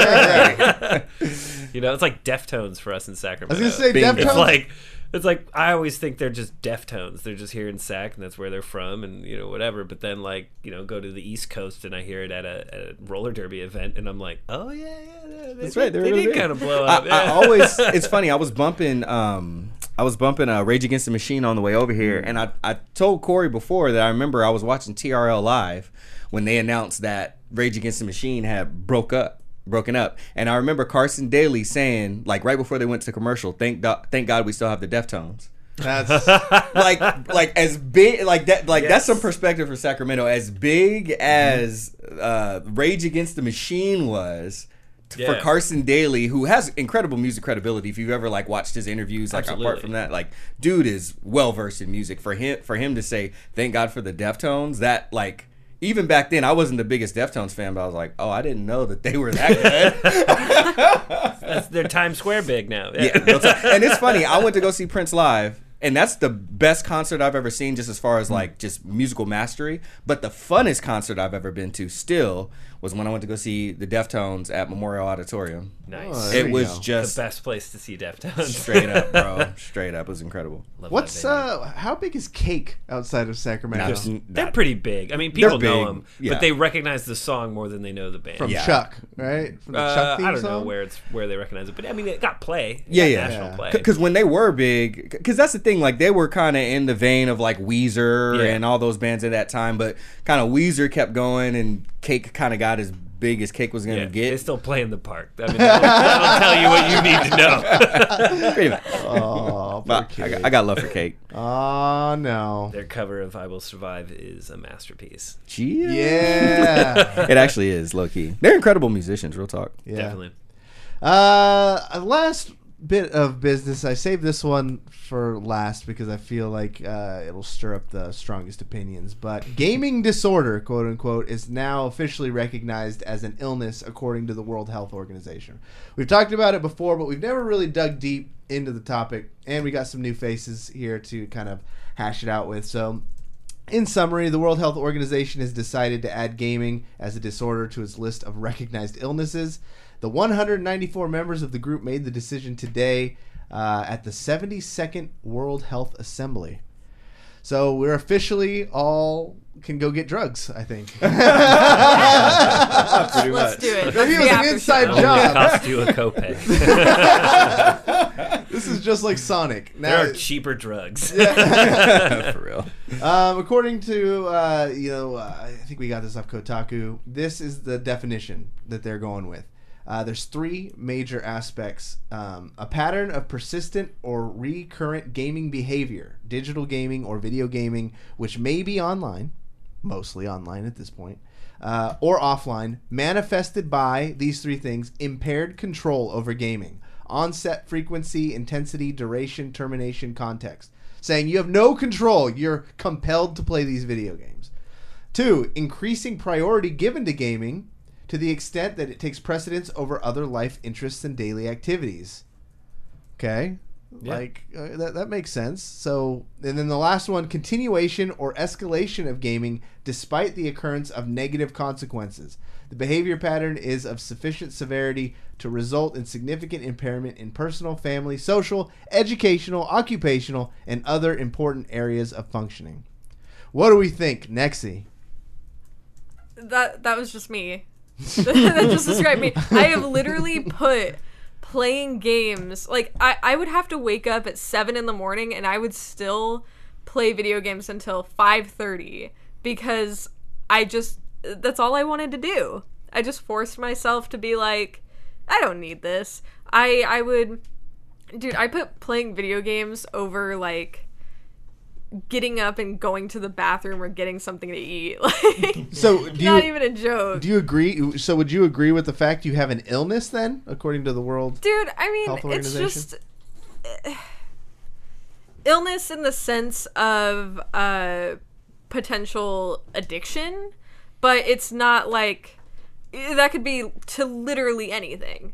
You know, it's like Deftones for us in I Sacramento. was going to say Bingo. It's Deftones. like it's like I always think they're just Deftones. They're just here in Sac, and that's where they're from, and you know whatever. But then like you know go to the East Coast, and I hear it at a, at a roller derby event, and I'm like, oh yeah, yeah, they, That's they, right, they were They really did big. kind of blow I, up. I yeah. always, it's funny. I was bumping, um, I was bumping uh, Rage Against the Machine on the way over here, and I, I told Corey before that I remember I was watching T R L Live when they announced that Rage Against the Machine had broke up. broken up and I remember Carson Daly saying like right before they went to commercial, thank do- thank God we still have the Deftones. That's like like as big like that like Yes. that's some perspective for Sacramento. As big as uh Rage Against the Machine was t- for Yeah. Carson Daly, who has incredible music credibility. If you've ever like watched his interviews, like apart Absolutely. from that, like dude is well versed in music. For him for him to say thank God for the Deftones, that like even back then, I wasn't the biggest Deftones fan, but I was like, "Oh, I didn't know that they were that good." That's their Times Square big now. Yeah, real talk. And it's funny. I went to go see Prince live, and that's the best concert I've ever seen, just as far as like just musical mastery. But the funnest concert I've ever been to, still, was when I went to go see the Deftones at Memorial Auditorium. Nice. Oh, there It you was go. The just best place to see Deftones. straight up, bro. Straight up, it was incredible. Love what's that venue. uh how big is Cake outside of Sacramento? Not- They're, they're not- pretty big. I mean, people They're know big, them, yeah. but they recognize the song more than they know the band. From Yeah. Chuck, right? From the Uh, Chuck theme I don't know song? where it's where they recognize it, but I mean, it got play. It Yeah, got yeah. national Yeah. play. Because when they were big, because that's the thing, like they were kind of in the vein of like Weezer Yeah. and all those bands at that time, but kind of Weezer kept going and Cake kind of got as big as Cake was gonna Yeah, get. they still play in the park. I mean, that'll, that'll tell you what you need to know. Pretty much. Oh, poor But I, Cake. got, I got love for Cake. Oh no. Their cover of "I Will Survive" is a masterpiece. Yeah. Yeah. It actually is, low key. They're incredible musicians, real talk. Yeah. Definitely. Uh, a last bit of business. I saved this one for last because I feel like uh, it'll stir up the strongest opinions. But gaming disorder, quote unquote, is now officially recognized as an illness according to the World Health Organization. We've talked about it before, but we've never really dug deep into the topic, and we got some new faces here to kind of hash it out with. So, in summary, the World Health Organization has decided to add gaming as a disorder to its list of recognized illnesses. The one hundred ninety-four members of the group made the decision today uh, at the seventy-second World Health Assembly. So we're officially all can go get drugs, I think. Pretty Let's much. do it. Maybe it was The an after inside show. Only job. cost you a copay. This is just like Sonic. There Now, are cheaper drugs. For real. Um, according to, uh, you know, uh, I think we got this off Kotaku, this is the definition that they're going with. Uh, there's three major aspects. Um, a pattern of persistent or recurrent gaming behavior, digital gaming or video gaming, which may be online, mostly online at this point, uh, or offline, manifested by these three things: impaired control over gaming, onset, frequency, intensity, duration, termination, context. Saying you have no control, you're compelled to play these video games. Two, increasing priority given to gaming to the extent that it takes precedence over other life interests and daily activities. Okay? Yeah. Like, uh, that, that makes sense. So, and then the last one, continuation or escalation of gaming despite the occurrence of negative consequences. The behavior pattern is of sufficient severity to result in significant impairment in personal, family, social, educational, occupational, and other important areas of functioning. What do we think, Nexi? That that was just me. That just described me. I have literally put playing games, like I, I would have to wake up at seven in the morning and I would still play video games until five thirty because I just, that's all I wanted to do. I just forced myself to be like, I don't need this. I I would, dude, I put playing video games over like getting up and going to the bathroom or getting something to eat. Like, So do not you, even a joke. do you agree? So would you agree with the fact you have an illness then, according to the World Dude, I mean, Health it's Organization? just uh, illness in the sense of uh, potential addiction, but it's not like that could be to literally anything.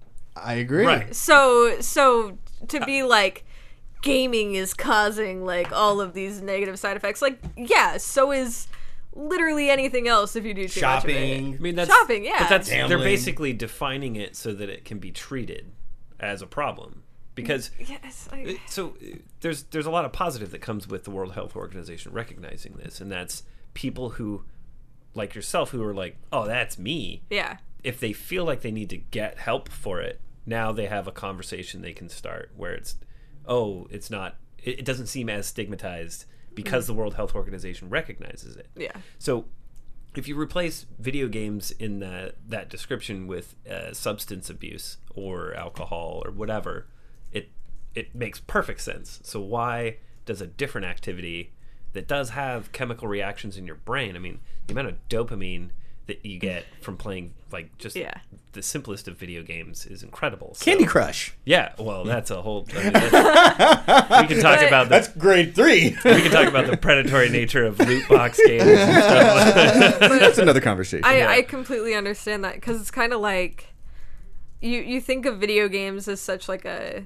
I agree. Right. So, so to be like gaming is causing like all of these negative side effects, like yeah, so is literally anything else if you do too Shopping. much of I mean, that's Shopping, yeah. But that's they're Gambling. basically defining it so that it can be treated as a problem because. it. Yes, I, So uh, there's there's a lot of positive that comes with the World Health Organization recognizing this, and that's people who, like yourself, who are like, oh, that's me. yeah. If they feel like they need to get help for it, now they have a conversation they can start where it's, oh, it's not, it, it doesn't seem as stigmatized because the World Health Organization recognizes it. Yeah. So if you replace video games in that that description with uh, substance abuse or alcohol or whatever, it it makes perfect sense. So why does a different activity that does have chemical reactions in your brain, I mean, the amount of dopamine that you get from playing like just Yeah. the simplest of video games is incredible. So, Candy Crush. yeah, well, that's a whole. I mean, that's, we can talk But- about the, That's grade three. we can talk about the predatory nature of loot box games and stuff. That's another conversation. I, Yeah. I completely understand that because it's kind of like you you think of video games as such like a,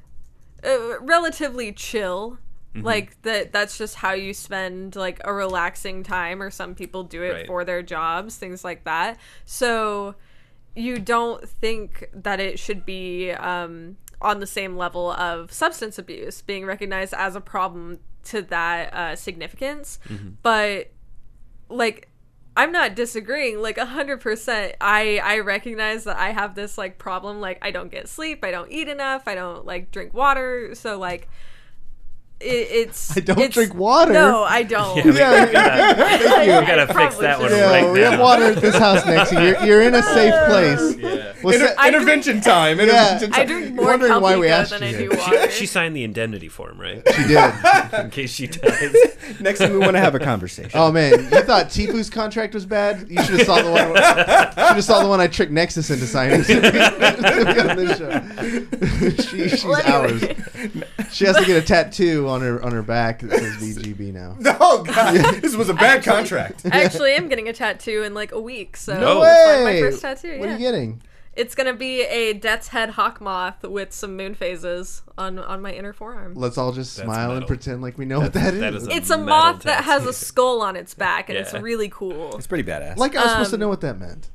a relatively chill, Mm-hmm. like that that's just how you spend like a relaxing time, or some people do it Right. for their jobs, things like that. So you don't think that it should be um, on the same level of substance abuse being recognized as a problem to that uh, significance, Mm-hmm. but like I'm not disagreeing, like a hundred percent. I I recognize that I have this like problem, like I don't get sleep, I don't eat enough, I don't like drink water, so like it, it's I don't it's- drink water. No, I don't. Yeah, we, Yeah. we gotta, Thank you. we gotta fix Probably that one should. Yeah, right we now. have water at this house next to you. You're, you're in a safe place. Yeah. What's Inter- that- I intervention time. Yeah. Intervention I time. drink more Wondering why we Calpico asked than you I here. do water. She signed the indemnity form, right? She did. In case she dies. Next thing we want to have a conversation. Oh man, you thought Tifu's contract was bad? You should have saw the one. Should have saw the one I tricked Nexus into signing. to be on this show. she, she's Well, ours. anyway. She has to get a tattoo on her on her back that says V G B now. Oh god, this was a bad contract. I actually am getting a tattoo in like a week, so No it's like my way! first tattoo. What yeah. are you getting? It's gonna be a Death's Head hawk moth with some moon phases on on my inner forearm. Let's all just That's smile and metal. pretend like we know what that is. that is a- It's a metal moth that has tattoo. a skull on its back, and it's Yeah. really cool. It's pretty badass. like I was supposed to um, know what that meant.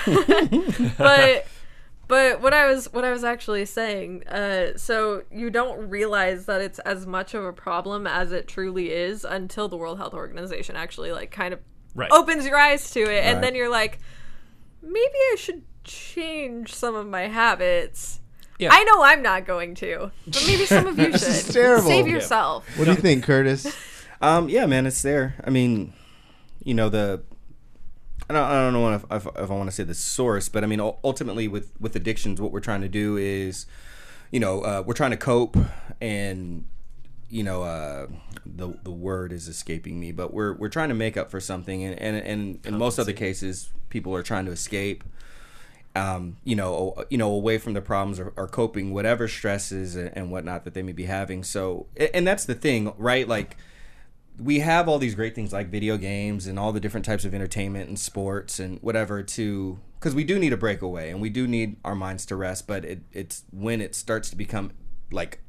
But but what I was what I was actually saying, uh, so you don't realize that it's as much of a problem as it truly is until the World Health Organization actually like kind of Right. opens your eyes to it, and Right. then you're like, maybe I should change some of my habits. Yeah. I know I'm not going to, but maybe some of you should. This is terrible. Save Yeah. yourself. What do you think, Curtis? Um, yeah, man, it's there. I mean, you know, the I don't, I don't know if, if, if I want to say the source, but I mean, ul- ultimately with, with addictions, what we're trying to do is, you know, uh, we're trying to cope, and you know, uh, the the word is escaping me, but we're we're trying to make up for something, and and, and in most other cases, people are trying to escape. Um, you know, o- you know, away from the problems or, or coping whatever stresses and, and whatnot that they may be having. So, a- and that's the thing, right? Like, we have all these great things like video games and all the different types of entertainment and sports and whatever to, because we do need a breakaway and we do need our minds to rest. But it, it's when it starts to become like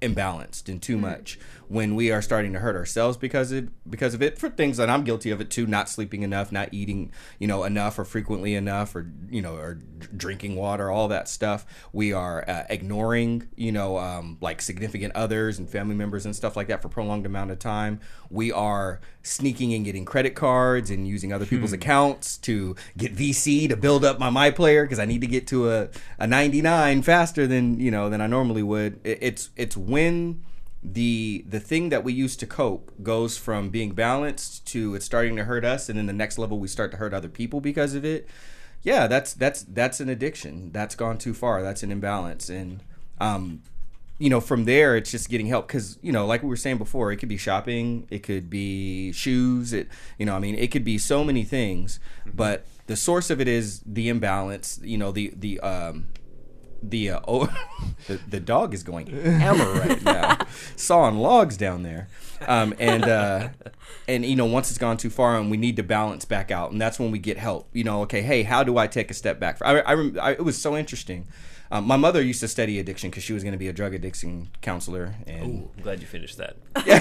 imbalanced and too much, when we are starting to hurt ourselves because of because of it, for things that I'm guilty of it too, not sleeping enough, not eating, you know, enough or frequently enough, or, you know, or drinking water, all that stuff. We are uh, ignoring, you know, um, like significant others and family members and stuff like that for a prolonged amount of time. We are sneaking and getting credit cards and using other people's accounts to get V C to build up my My Player because I need to get to a, a ninety-nine faster than, you know, than I normally would. It, it's it's when the the thing that we use to cope goes from being balanced to it's starting to hurt us, and then the next level we start to hurt other people because of it. Yeah, that's that's that's an addiction. That's gone too far. That's an imbalance. And um you know, from there it's just getting help, because, you know, like we were saying before, it could be shopping, it could be shoes, it, you know, I mean, it could be so many things, but the source of it is the imbalance. You know, the the um the uh, oh the, the dog is going hammer right now, sawing logs down there, um and uh and you know, once it's gone too far and we need to balance back out, and that's when we get help. You know, okay, hey, how do I take a step back? I, I, I it was so interesting. Um, my mother used to study addiction because she was going to be a drug addiction counselor. And Ooh, I'm glad you finished that.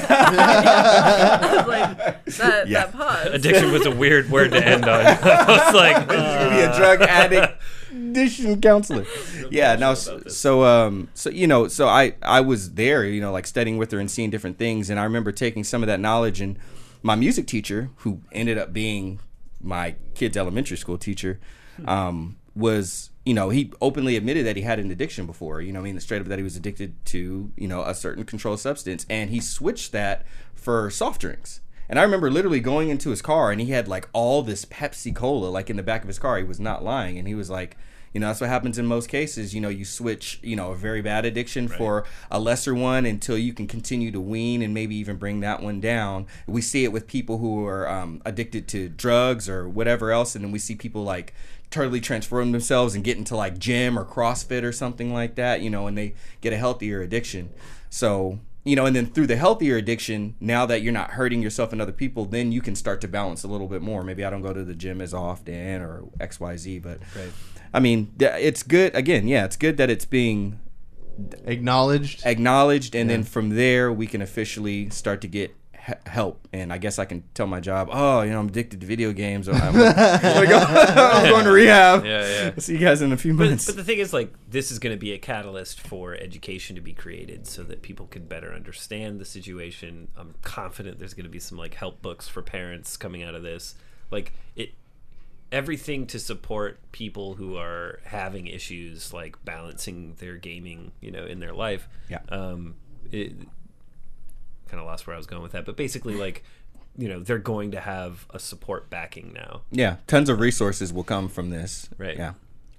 I was like, that, Yeah. that pause. Addiction was a weird word to end on. I was like, She's gonna be a drug addict addiction counselor. Yeah, now so, so um so you know, so I I was there, you know, like studying with her and seeing different things, and I remember taking some of that knowledge, and my music teacher, who ended up being my kid's elementary school teacher, um was, you know, he openly admitted that he had an addiction before, you know, I mean, straight up that he was addicted to, you know, a certain controlled substance, and he switched that for soft drinks. And I remember literally going into his car, and he had like all this Pepsi Cola like in the back of his car. He was not lying, and he was like, you know, that's what happens in most cases. You know, you switch, you know, a very bad addiction Right. for a lesser one until you can continue to wean and maybe even bring that one down. We see it with people who are um, addicted to drugs or whatever else, and then we see people like totally transform themselves and get into like gym or CrossFit or something like that, you know, and they get a healthier addiction. So, you know, and then through the healthier addiction, now that you're not hurting yourself and other people, then you can start to balance a little bit more. Maybe I don't go to the gym as often or X Y Z, but Right. I mean, th- it's good. Again, yeah, it's good that it's being Acknowledged. acknowledged, and Yeah. then from there we can officially start to get he- help. And I guess I can tell my job, oh, you know, I'm addicted to video games. Or I'm, I'm, gonna go, I'm going to rehab. Yeah, yeah. See you guys in a few But, minutes. but the thing is, like, this is going to be a catalyst for education to be created so that people can better understand the situation. I'm confident there's going to be some, like, help books for parents coming out of this. Like, it, everything to support people who are having issues, like balancing their gaming, you know, in their life. Yeah. Um, it kind of lost where I was going with that. But basically, like, you know, they're going to have a support backing now. Yeah, tons of resources will come from this. Right. Yeah.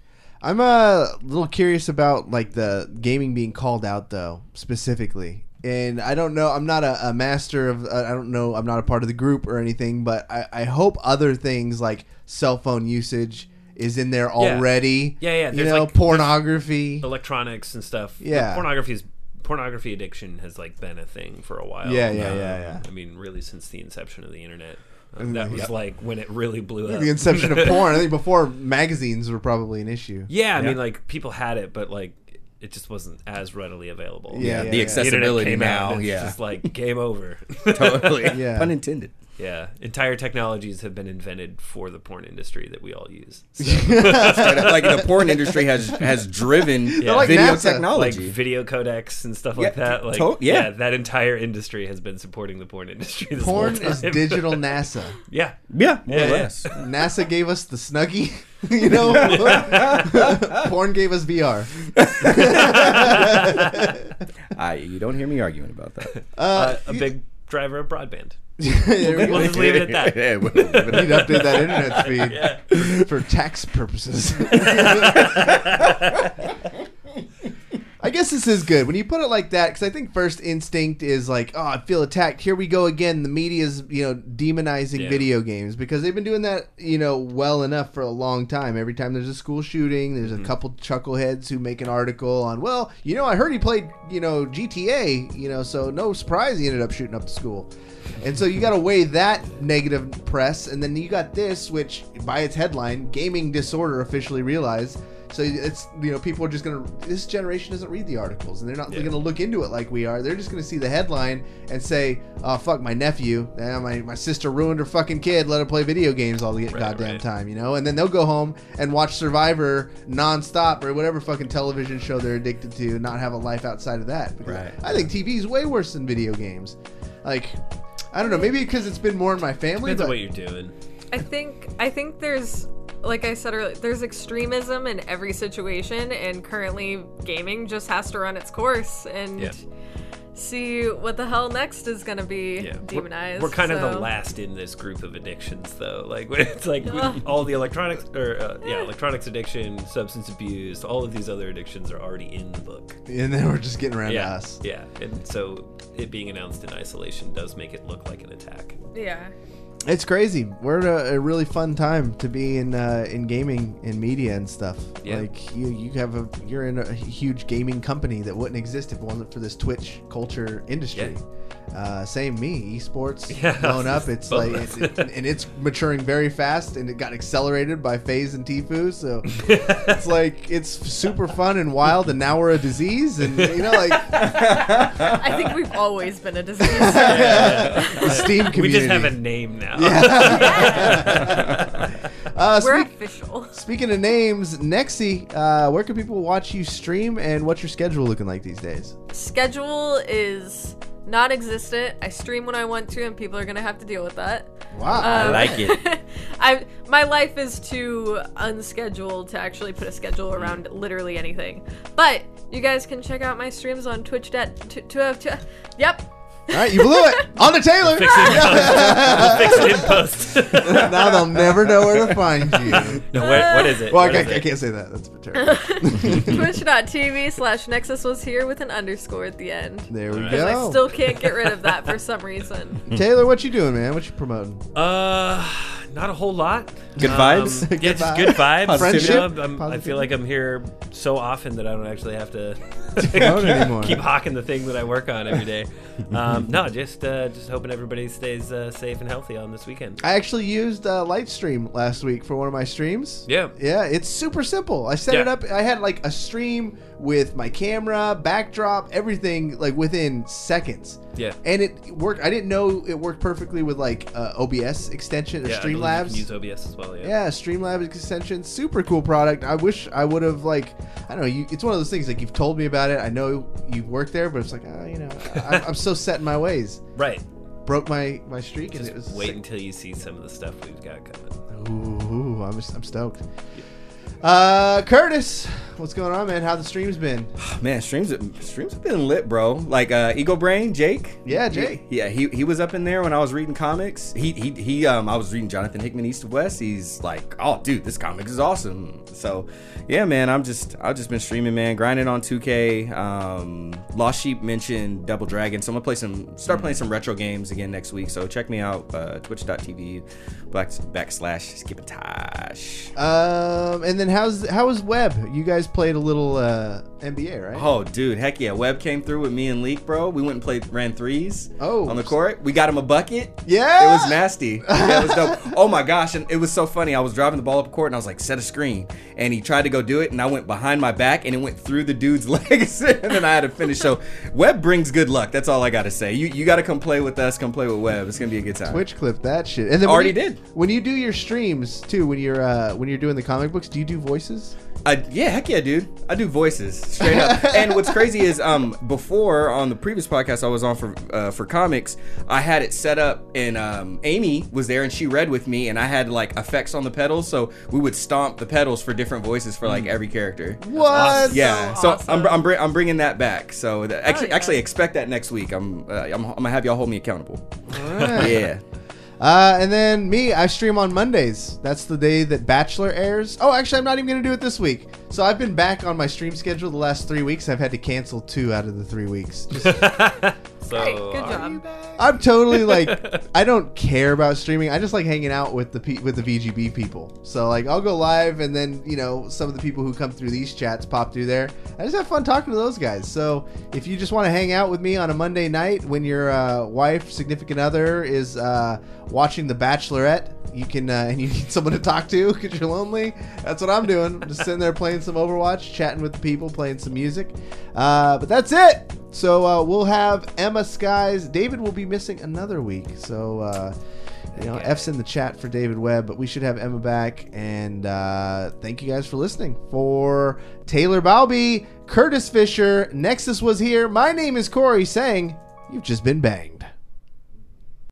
I'm a little curious about like the gaming being called out though, specifically. And I don't know, I'm not a, a master of, uh, I don't know, I'm not a part of the group or anything, but I, I hope other things like cell phone usage is in there already. Yeah, yeah, You there's, know, like, pornography. Electronics and stuff. Yeah. Pornography is pornography addiction has like been a thing for a while. Yeah, yeah, Um, yeah, yeah. I mean, really, since the inception of the internet, um, that was like when it really blew up. The inception of porn. I think before magazines were probably an issue. Yeah, I Yeah. mean, like people had it, but like it just wasn't as readily available. Yeah, the yeah. The internet accessibility came out, now. and it's Yeah. just like game over. Totally. Yeah. Pun intended. Yeah, entire technologies have been invented for the porn industry that we all use. So, Straight up, like the porn industry has has driven They're like video NASA. like technology. video codecs and stuff Yeah, like that. Like, to- yeah. yeah, that entire industry has been supporting the porn industry. This Porn whole is time. digital NASA. Yeah, yeah, more Yeah, or yeah. less. NASA gave us the Snuggie, you know. Porn gave us V R. I, you don't hear me arguing about that. uh, a big driver of broadband. There we go. We'll just leave it at that. Yeah, we'll- We need to update that internet speed for tax purposes. I guess this is good when you put it like that, because I think first instinct is like, oh, I feel attacked. Here we go again. The media's, you know, demonizing Yeah. video games because they've been doing that, you know, well enough for a long time. Every time there's a school shooting, there's Mm-hmm. a couple chuckleheads who make an article on, well, you know, I heard he played, you know, G T A, you know, so no surprise he ended up shooting up the school. And so you got to weigh that negative press, and then you got this, which by its headline, gaming disorder officially realized. So it's, you know, people are just gonna. This generation doesn't read the articles, and they're not Yeah. gonna look into it like we are. They're just gonna see the headline and say, "Oh fuck, my nephew, eh, my my sister ruined her fucking kid. Let her play video games all the Right, goddamn right. time," you know. And then they'll go home and watch Survivor nonstop or whatever fucking television show they're addicted to, and not have a life outside of that. Because Right. I think T V is way worse than video games. Like, I don't know, maybe because it's been more in my family. Depends But on what you're doing. I think I think there's, like I said earlier, there's extremism in every situation, and currently gaming just has to run its course and Yeah. see what the hell next is gonna be Yeah, we're- demonized. We're, kind of so- the last in this group of addictions, though. Like it's like we, Ugh. all the electronics, or uh, yeah, electronics addiction, substance abuse, all of these other addictions are already in the book. and then we're just getting around Yeah, to us. yeah, and so it being announced in isolation does make it look like an attack. Yeah. It's crazy. We're at a, a really fun time to be in uh, in gaming and media and stuff. Yeah. Like you, you have a you're in a huge gaming company that wouldn't exist if it wasn't for this Twitch culture industry. Uh, same me, esports Yeah. blowing up. It's Both. like it, it- and it's maturing very fast, and it got accelerated by FaZe and Tfue. So it's like it's super fun and wild, and now we're a disease, and you know, like I think we've always been a disease. the Steam community. We just have a name now. Uh, We're speak- official. Speaking of names, Nexi, uh, where can people watch you stream, and what's your schedule looking like these days? Schedule is non-existent. I stream when I want to, and people are gonna have to deal with that. Wow. I Um, like it. I my life is too unscheduled to actually put a schedule around literally anything. But you guys can check out my streams on Twitch. Dot t- t- uh, t- yep. All right, you blew it. On to Taylor. Fix it in post. We'll fix it in post. Now they'll never know where to find you. No, what, what is it? Well, I What can't, is I it? can't say that. That's terrible. Twitch.tv slash Nexus was here with an underscore at the end. There we Alright. Because I go. still can't get rid of that for some reason. Taylor, what you doing, man? What you promoting? Uh, not a whole lot. Good Um, vibes? yeah, Good just vibes. good vibes. Friendship? You know, I'm- I Positivity? feel like I'm here so often that I don't actually have to Promote anymore. keep hawking the thing that I work on every day. Um, no, just uh, just hoping everybody stays uh, safe and healthy on this weekend. I actually used uh, Lightstream last week for one of my streams. Yeah. Yeah, it's super simple. I set Yeah. it up. I had like a stream with my camera, backdrop, everything like within seconds. Yeah. And it worked. I didn't know it worked perfectly with like uh, O B S extension or Yeah, I believe you Streamlabs. can use O B S as well. Yeah. Yeah, Streamlabs extension, super cool product. I wish I would have like, I don't know. You, it's one of those things like you've told me about it. I know you've worked there, but it's like, oh, you know, I, I'm so set in my ways. Right. Broke my my streak, and Just it was wait sick. until you see some of the stuff we've got coming. Ooh, I'm I'm stoked. Uh, Curtis, what's going on, man? How the streams been? Man, streams streams have been lit, bro. Like uh, Ego Brain, Jake. Yeah, Jake. Yeah, he he was up in there when I was reading comics. He he he um I was reading Jonathan Hickman East of West. He's like, oh dude, this comic is awesome. So yeah, man, I'm just I've just been streaming, man, grinding on two K. Um, Lost Sheep mentioned Double Dragon, so I'm gonna play some start playing some retro games again next week. So check me out, uh, twitch.tv black backslash Skippintosh. Um, and then how's how was Webb? You guys played a little uh, N B A, right? Oh, dude, heck yeah. Webb came through with me and Leak, bro. We went and played, ran threes Oh. on the court. We got him a bucket. Yeah? It was nasty. Yeah, it was dope. Oh my gosh. And it was so funny. I was driving the ball up court and I was like, set a screen. And he tried to go do it. And I went behind my back and it went through the dude's legs. And then I had to finish. So Webb brings good luck. That's all I got to say. You you got to come play with us. Come play with Webb. It's going to be a good time. Twitch clip that shit. And then when Already you- did. When you do your streams too, when you're uh, when you're doing the comic books, do you do voices? Uh, yeah, heck yeah, dude. I do voices straight up. And what's crazy is, um, before on the previous podcast I was on for uh, for comics, I had it set up, and um, Amy was there, and she read with me, and I had like effects on the pedals, so we would stomp the pedals for different voices for like every character. What? awesome. Yeah, So so, awesome. I'm I'm, br- I'm bringing that back. So that, actually, yeah. actually expect that next week. I'm uh, I'm, I'm gonna have y'all hold me accountable. Alright. Yeah. Uh, and then me, I stream on Mondays. That's the day that Bachelor airs. Oh, actually, I'm not even going to do it this week. So I've been back on my stream schedule the last three weeks. I've had to cancel two out of the three weeks. Just, So Great, good are job. you back? I'm totally like, I don't care about streaming. I just like hanging out with the P- with the V G B people. So like, I'll go live, and then you know some of the people who come through these chats pop through there. I just have fun talking to those guys. So if you just want to hang out with me on a Monday night when your uh, wife, significant other is uh, watching The Bachelorette, you can uh, and you need someone to talk to because you're lonely, that's what I'm doing. I'm just sitting there playing some Overwatch, chatting with the people, playing some music. Uh, but that's it. So uh, we'll have Emma Skies. David will be missing another week. So, uh, you know, F's in the chat for David Webb. But we should have Emma back. And uh, thank you guys for listening. For Taylor Balby, Curtis Fisher, Nexus was here. My name is Corey saying, you've just been banged.